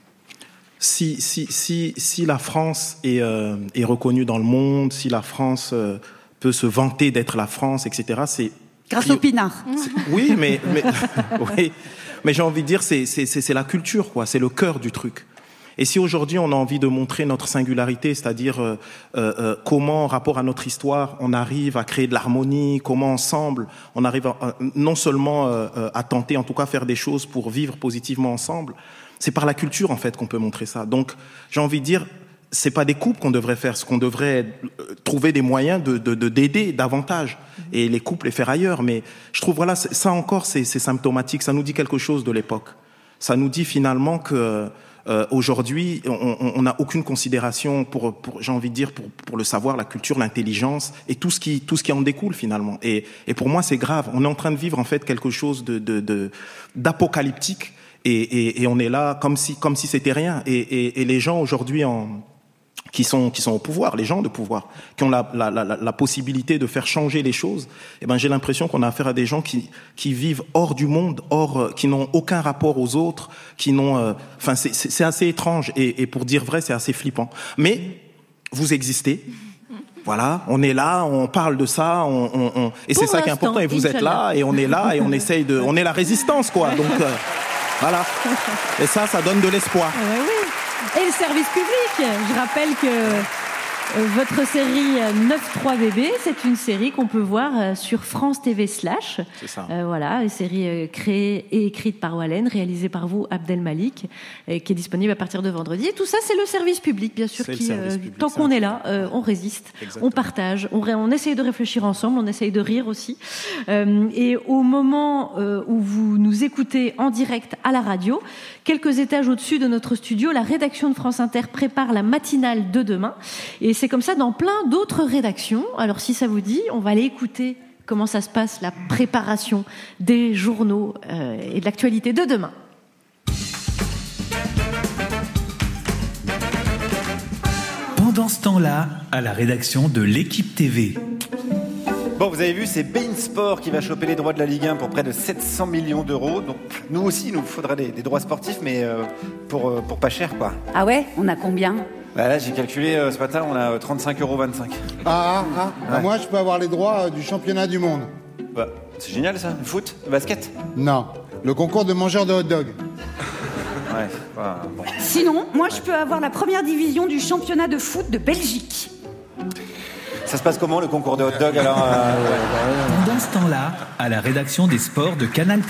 si la France est reconnue dans le monde, si la France peut se vanter d'être la France, etc., c'est grâce au pinard. Oui, mais oui, mais j'ai envie de dire c'est la culture, quoi. C'est le cœur du truc. Et si aujourd'hui on a envie de montrer notre singularité, c'est-à-dire comment, en rapport à notre histoire, on arrive à créer de l'harmonie, comment ensemble on arrive non seulement à tenter, en tout cas faire des choses pour vivre positivement ensemble, c'est par la culture en fait qu'on peut montrer ça. Donc j'ai envie de dire, c'est pas des coupes qu'on devrait faire, ce qu'on devrait trouver des moyens d'aider davantage et les coupes les faire ailleurs. Mais je trouve voilà, ça encore c'est symptomatique, ça nous dit quelque chose de l'époque. Ça nous dit finalement que aujourd'hui, on n'a aucune considération pour j'ai envie de dire, pour le savoir, la culture, l'intelligence et tout ce qui en découle finalement. Et pour moi, c'est grave. On est en train de vivre en fait quelque chose d'apocalyptique et on est là comme si c'était rien. Et les gens aujourd'hui qui sont au pouvoir, les gens de pouvoir, qui ont la possibilité de faire changer les choses, eh ben j'ai l'impression qu'on a affaire à des gens qui vivent hors du monde, qui n'ont aucun rapport aux autres, qui n'ont, enfin c'est assez étrange et pour dire vrai, c'est assez flippant. Mais vous existez. Voilà, on est là, on parle de ça, et c'est ça qui est important. Et vous êtes là, et on est là, et on essaye on est la résistance, quoi. Donc voilà. Et ça donne de l'espoir. Oui. Et le service public. Je rappelle que Votre série 9-3 bébés, c'est une série qu'on peut voir sur France TV /. C'est ça. Voilà, une série créée et écrite par Wallen, réalisée par vous, Abdel Malik, et qui est disponible à partir de vendredi. Et tout ça, c'est le service public, bien sûr, qui, tant qu'on est là, on résiste, on partage, on essaye de réfléchir ensemble, on essaye de rire aussi. Et au moment où vous nous écoutez en direct à la radio, quelques étages au-dessus de notre studio, la rédaction de France Inter prépare la matinale de demain. Et c'est comme ça dans plein d'autres rédactions. Alors si ça vous dit, on va aller écouter comment ça se passe, la préparation des journaux et de l'actualité de demain. Pendant ce temps-là, à la rédaction de l'Équipe TV. Bon, vous avez vu, c'est beIN Sport qui va choper les droits de la Ligue 1 pour près de 700 millions d'euros. Donc, nous aussi, il nous faudrait des droits sportifs, mais pour pas cher, quoi. Ah ouais? On a combien? Bah là, j'ai calculé ce matin, on a 35,25 €. Ouais. Moi, je peux avoir les droits du championnat du monde. Bah, c'est génial, ça. Le foot, le basket. Non, le concours de mangeurs de hot-dog. Ouais, bon. Sinon, moi, je peux avoir la première division du championnat de foot de Belgique. Ça se passe comment, le concours de hot-dog, alors Pendant ce temps-là, à la rédaction des sports de Canal+.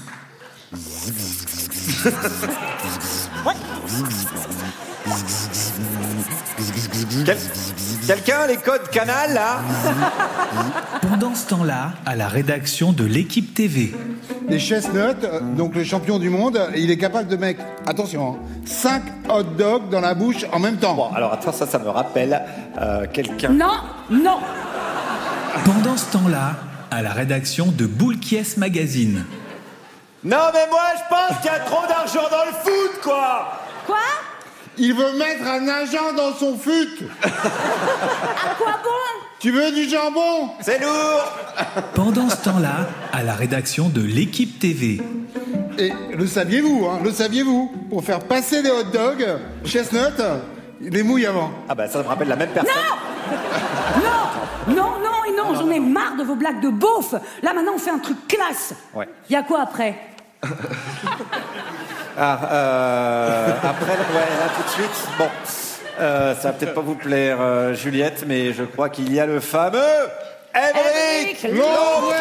Quelqu'un les codes Canal, là? Pendant ce temps-là, à la rédaction de l'Équipe TV. Et Chestnut, donc le champion du monde, il est capable de mettre, attention, 5 hot dogs dans la bouche en même temps. Bon, alors attends, ça me rappelle quelqu'un... Non. Pendant ce temps-là, à la rédaction de Boulkies Magazine. Non, mais moi, je pense qu'il y a trop d'argent dans le foot, quoi. Quoi? Il veut mettre un agent dans son fut. À quoi bon? Tu veux du jambon? C'est lourd. Pendant ce temps-là, à la rédaction de l'Équipe TV. Et le saviez-vous, pour faire passer des hot dogs, Chestnut, il les mouille avant. Ah bah ça me rappelle la même personne. Non, j'en ai marre de vos blagues de beauf. Là, maintenant, on fait un truc classe. Ouais. Y a quoi après? Après, là, tout de suite, bon, ça va peut-être pas vous plaire, Juliette, mais je crois qu'il y a le fameux Émeric Lompré.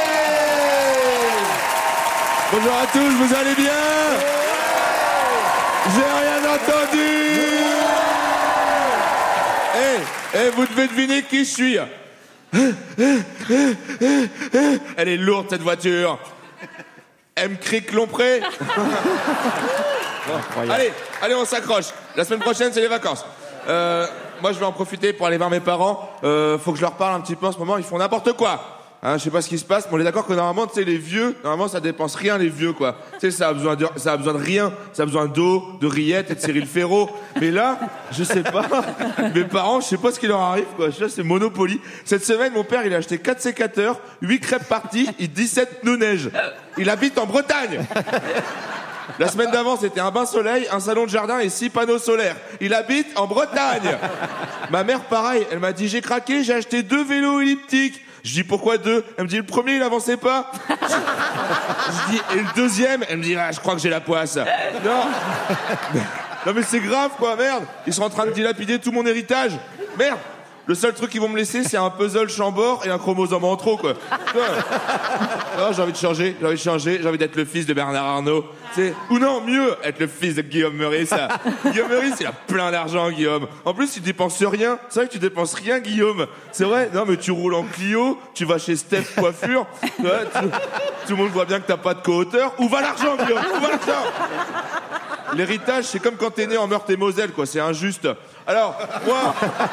Bonjour à tous, vous allez bien? J'ai rien entendu. Vous devez deviner qui je suis. Elle est lourde, cette voiture. Émeric Lompré. Allez, on s'accroche. La semaine prochaine, c'est les vacances. Moi, je vais en profiter pour aller voir mes parents. Faut que je leur parle un petit peu en ce moment. Ils font n'importe quoi. Hein, je sais pas ce qui se passe, mais on est d'accord que normalement, tu sais, les vieux, normalement, ça dépense rien, les vieux, quoi. Tu sais, ça a besoin de rien. Ça a besoin d'eau, de rillettes et de Cyril Ferraud. Mais là, je sais pas. Mes parents, je sais pas ce qui leur arrive, quoi. Là, c'est Monopoly. Cette semaine, mon père, il a acheté 4 sécateurs, 8 crêpes parties et 17 pneus neige. Il habite en Bretagne. La semaine d'avant, c'était un bain soleil, un salon de jardin et 6 panneaux solaires. Il habite en Bretagne. Ma mère, pareil, elle m'a dit, j'ai craqué, j'ai acheté 2 vélos elliptiques. Je dis, pourquoi 2? Elle me dit, le premier, il avançait pas. Je dis, et le deuxième? Elle me dit, je crois que j'ai la poisse. Non, mais c'est grave, quoi, merde. Ils sont en train de dilapider tout mon héritage. Merde. Le seul truc qu'ils vont me laisser, c'est un puzzle Chambord et un chromosome en trop, quoi. Non, j'ai envie de changer, j'ai envie d'être le fils de Bernard Arnault. Ou non, mieux, être le fils de Guillaume Meurice. Guillaume Meurice, il a plein d'argent, Guillaume. En plus, il dépense rien. C'est vrai que tu dépenses rien, Guillaume. C'est vrai? Non, mais tu roules en Clio, tu vas chez Steph Coiffure. Tout le monde voit bien que t'as pas de co-auteur. Où va l'argent, Guillaume? Où va l'argent? L'héritage, c'est comme quand t'es né en Meurthe-et-Moselle, quoi. C'est injuste. Alors, moi...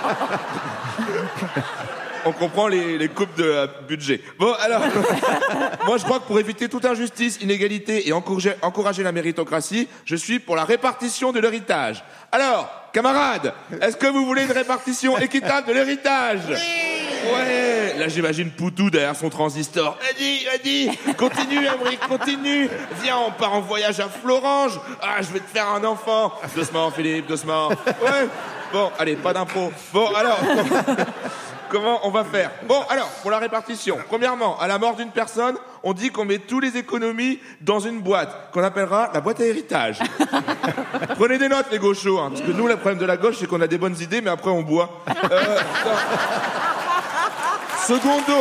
On comprend les coupes de budget. Bon, alors, moi je crois que pour éviter toute injustice, inégalité et encourager la méritocratie, je suis pour la répartition de l'héritage. Alors, camarades, est-ce que vous voulez une répartition équitable de l'héritage? Ouais. Là, j'imagine Poutou derrière son transistor. Vas-y, continue, Émeric, continue. Viens, on part en voyage à Florange. Ah, je vais te faire un enfant. Doucement, Philippe, doucement. Ouais. Bon, allez, pas d'impro. Bon, alors... Comment on va faire? Bon, alors, pour la répartition. Premièrement, à la mort d'une personne, on dit qu'on met tous les économies dans une boîte, qu'on appellera la boîte à héritage. Prenez des notes, les gauchos, hein, parce que nous, le problème de la gauche, c'est qu'on a des bonnes idées, mais après, on boit. Secondo.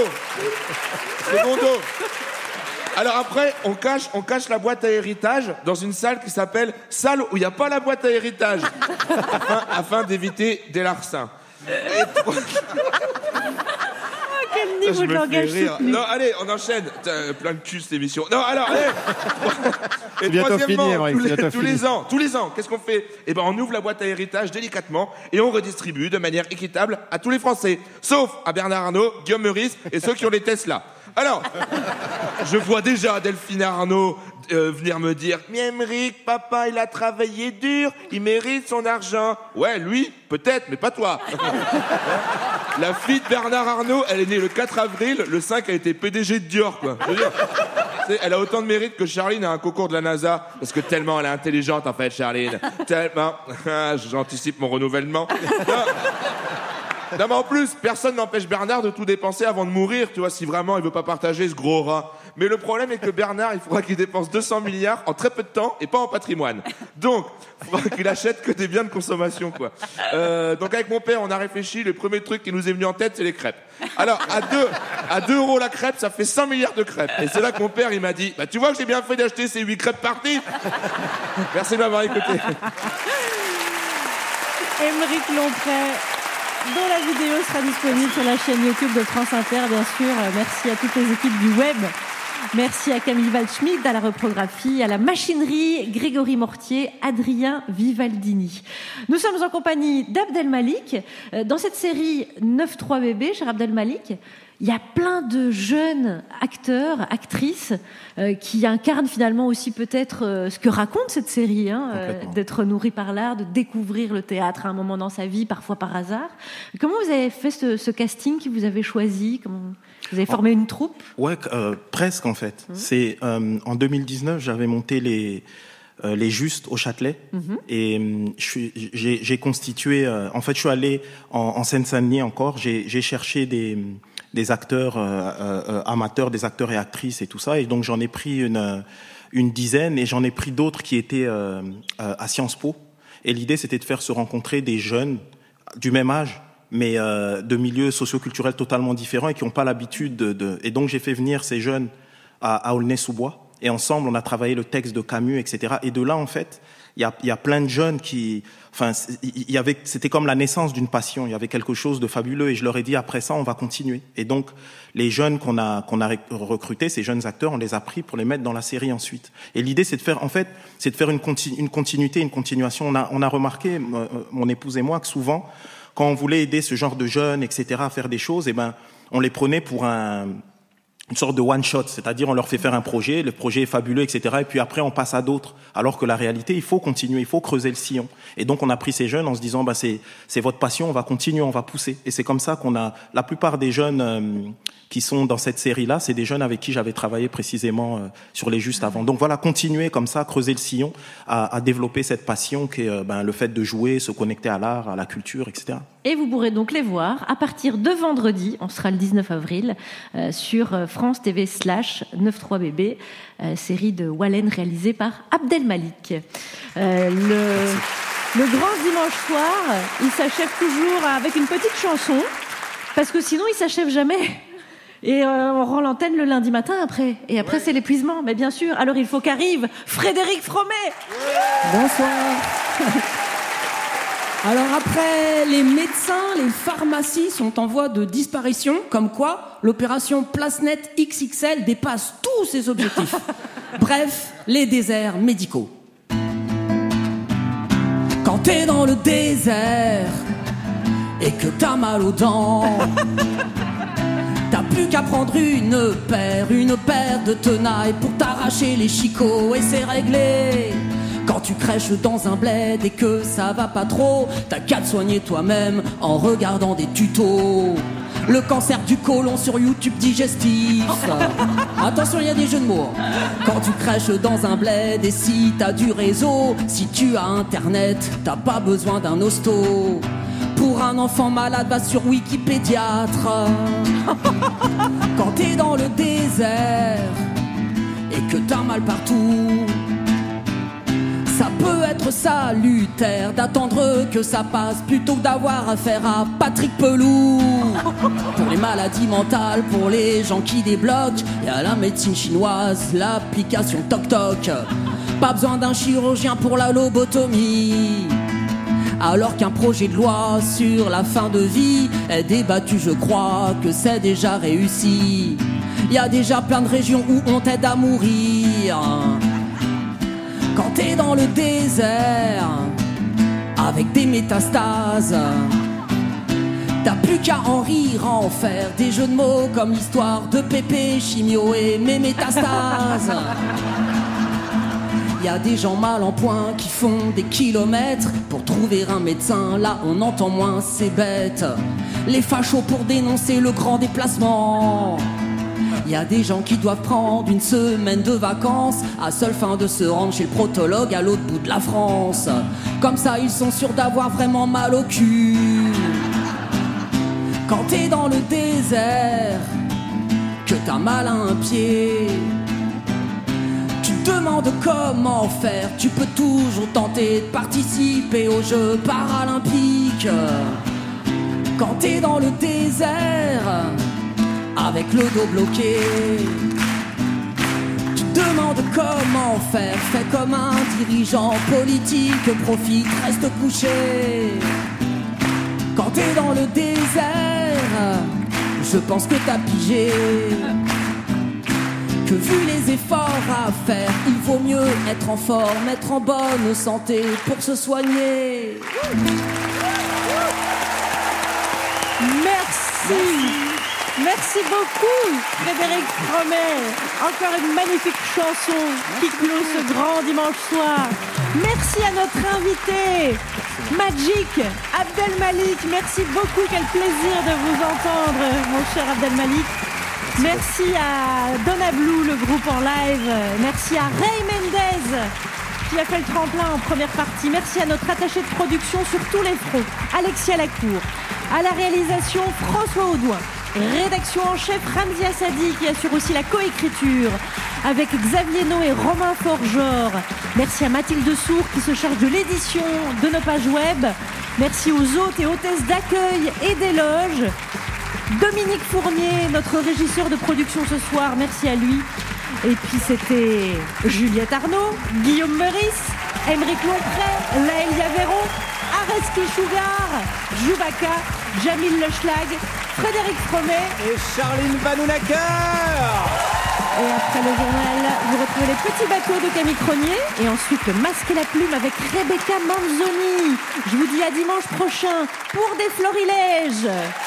Alors après, on cache la boîte à héritage dans une salle qui s'appelle salle où il n'y a pas la boîte à héritage, afin d'éviter des larcins. Quel niveau de langage soutenu. Non, allez, on enchaîne. Plein de cul, cette émission. Non, alors, allez. Et bientôt troisièmement, fini, Emmerich, tous les ans, qu'est-ce qu'on fait? Eh ben, on ouvre la boîte à héritage délicatement et on redistribue de manière équitable à tous les Français, sauf à Bernard Arnault, Guillaume Meurice et ceux qui ont les Tesla. Alors, je vois déjà Delphine Arnault venir me dire « Mais Emmerich, papa, il a travaillé dur, il mérite son argent. » Ouais, lui, peut-être, mais pas toi. La fille de Bernard Arnault, elle est née le 4 avril, le 5 a été PDG de Dior, quoi. Je veux dire, elle a autant de mérite que Charline a un concours de la NASA, parce que tellement elle est intelligente, en fait, Charline. Tellement. J'anticipe mon renouvellement. Non, mais en plus, personne n'empêche Bernard de tout dépenser avant de mourir, tu vois, si vraiment il veut pas partager ce gros rat. Mais le problème est que Bernard, il faudra qu'il dépense 200 milliards en très peu de temps et pas en patrimoine. Donc, il faudra qu'il achète que des biens de consommation, quoi. Donc avec mon père, on a réfléchi, le premier truc qui nous est venu en tête, c'est les crêpes. Alors, à 2 euros la crêpe, ça fait 100 milliards de crêpes. Et c'est là que mon père, il m'a dit, bah tu vois que j'ai bien fait d'acheter ces 8 crêpes parties. Merci de m'avoir écouté. Emmerich Lomprey, dont la vidéo sera disponible sur la chaîne YouTube de France Inter, bien sûr. Merci à toutes les équipes du web. Merci à Camille Waldschmidt, à la reprographie, à la machinerie, Grégory Mortier, Adrien Vivaldini. Nous sommes en compagnie d'Abdelmalik. Dans cette série 9-3 bébés, cher Abdelmalik, il y a plein de jeunes acteurs, actrices qui incarnent finalement aussi peut-être ce que raconte cette série, d'être nourri par l'art, de découvrir le théâtre à un moment dans sa vie, parfois par hasard. Comment vous avez fait ce casting qui vous avez choisi? Comment vous avez formé une troupe? Ouais, presque en fait. C'est en 2019, j'avais monté les Justes au Châtelet et j'ai constitué. En fait, je suis allé en Seine-Saint-Denis encore. J'ai cherché des acteurs amateurs, des acteurs et actrices et tout ça. Et donc j'en ai pris une dizaine et j'en ai pris d'autres qui étaient à Sciences Po. Et l'idée, c'était de faire se rencontrer des jeunes du même âge, mais de milieux socioculturels totalement différents et qui n'ont pas l'habitude Et donc j'ai fait venir ces jeunes à Aulnay-sous-Bois. Et ensemble, on a travaillé le texte de Camus, etc. Et de là, en fait, il y a plein de jeunes qui... Enfin, c'était comme la naissance d'une passion. Il y avait quelque chose de fabuleux. Et je leur ai dit, après ça, on va continuer. Et donc, les jeunes qu'on a recrutés, ces jeunes acteurs, on les a pris pour les mettre dans la série ensuite. Et l'idée, c'est de faire, une continuité, une continuation. On a remarqué, mon épouse et moi, que souvent, quand on voulait aider ce genre de jeunes, etc., à faire des choses, on les prenait pour une sorte de one-shot, c'est-à-dire on leur fait faire un projet, le projet est fabuleux, etc. Et puis après, on passe à d'autres. Alors que la réalité, il faut continuer, il faut creuser le sillon. Et donc, on a pris ces jeunes en se disant, c'est votre passion, on va continuer, on va pousser. Et c'est comme ça qu'on a... La plupart des jeunes qui sont dans cette série-là, c'est des jeunes avec qui j'avais travaillé précisément sur les Justes avant. Donc voilà, continuer comme ça, creuser le sillon, à développer cette passion qui est le fait de jouer, se connecter à l'art, à la culture, etc. Et vous pourrez donc les voir à partir de vendredi, on sera le 19 avril, sur France TV / 9-3 bébés, série de Wallen réalisée par Abdelmalik. Le grand dimanche soir, il s'achève toujours avec une petite chanson, parce que sinon il s'achève jamais. Et on rend l'antenne le lundi matin après. Et après, c'est l'épuisement, mais bien sûr. Alors il faut qu'arrive Frédéric Fromet. Bonsoir. Alors après, les médecins, les pharmacies sont en voie de disparition, comme quoi l'opération PlaceNet XXL dépasse tous ses objectifs. Bref, les déserts médicaux. Quand t'es dans le désert et que t'as mal aux dents, t'as plus qu'à prendre une paire de tenailles pour t'arracher les chicots et c'est réglé. Quand tu crèches dans un bled et que ça va pas trop, t'as qu'à te soigner toi-même en regardant des tutos. Le cancer du côlon sur YouTube digestif. Attention, il y a des jeux de mots. Quand tu crèches dans un bled et si t'as du réseau, si tu as internet, t'as pas besoin d'un hosto. Pour un enfant malade, va sur Wikipédiatre. Quand t'es dans le désert et que t'as mal partout, ça peut être salutaire d'attendre que ça passe plutôt que d'avoir affaire à Patrick Pelou. Pour les maladies mentales, pour les gens qui débloquent, et à la médecine chinoise, l'application Toc Toc. Pas besoin d'un chirurgien pour la lobotomie. Alors qu'un projet de loi sur la fin de vie est débattu, je crois que c'est déjà réussi. Y a déjà plein de régions où on t'aide à mourir. Quand t'es dans le désert, avec des métastases, t'as plus qu'à en rire, en faire des jeux de mots comme l'histoire de Pépé, Chimio et mes métastases. Y a des gens mal en point qui font des kilomètres pour trouver un médecin, là on entend moins, c'est bête. Les fachos pour dénoncer le grand déplacement. Y a des gens qui doivent prendre une semaine de vacances à seule fin de se rendre chez le protologue à l'autre bout de la France. Comme ça ils sont sûrs d'avoir vraiment mal au cul. Quand t'es dans le désert, que t'as mal à un pied, tu te demandes comment faire. Tu peux toujours tenter de participer aux Jeux paralympiques. Quand t'es dans le désert, avec le dos bloqué, tu te demandes comment faire. Fais comme un dirigeant politique, profite, reste couché. Quand t'es dans le désert, je pense que t'as pigé que vu les efforts à faire, il vaut mieux être en forme, être en bonne santé pour se soigner. Merci. Merci beaucoup, Frédéric Fromet. Encore une magnifique chanson qui clôt ce grand dimanche soir. Merci à notre invité, Magic Abdelmalik. Merci beaucoup, quel plaisir de vous entendre, mon cher Abdelmalik. Merci à Donna Blue, le groupe en live. Merci à Ray Mendez, qui a fait le tremplin en première partie. Merci à notre attaché de production sur tous les fronts, Alexia Lacour. À la réalisation, François Audouin. Rédaction en chef, Ramzi Assadi, qui assure aussi la coécriture avec Xavier No et Romain Forgeor. Merci à Mathilde Sour qui se charge de l'édition de nos pages web. Merci aux hôtes et hôtesses d'accueil et d'éloge. Dominique Fournier, notre régisseur de production ce soir, merci à lui. Et puis c'était Juliette Arnaud, Guillaume Meurice, Aymeric Lompré, Laëlia Véron, Areski Sugar, Joubaka, Jamil Leschlag, Frédéric Fromet et Charline Vanhoenacker. Et après le journal, vous retrouvez les petits bateaux de Camille Cronier et ensuite le Masque et la Plume avec Rebecca Manzoni. Je vous dis à dimanche prochain pour des florilèges.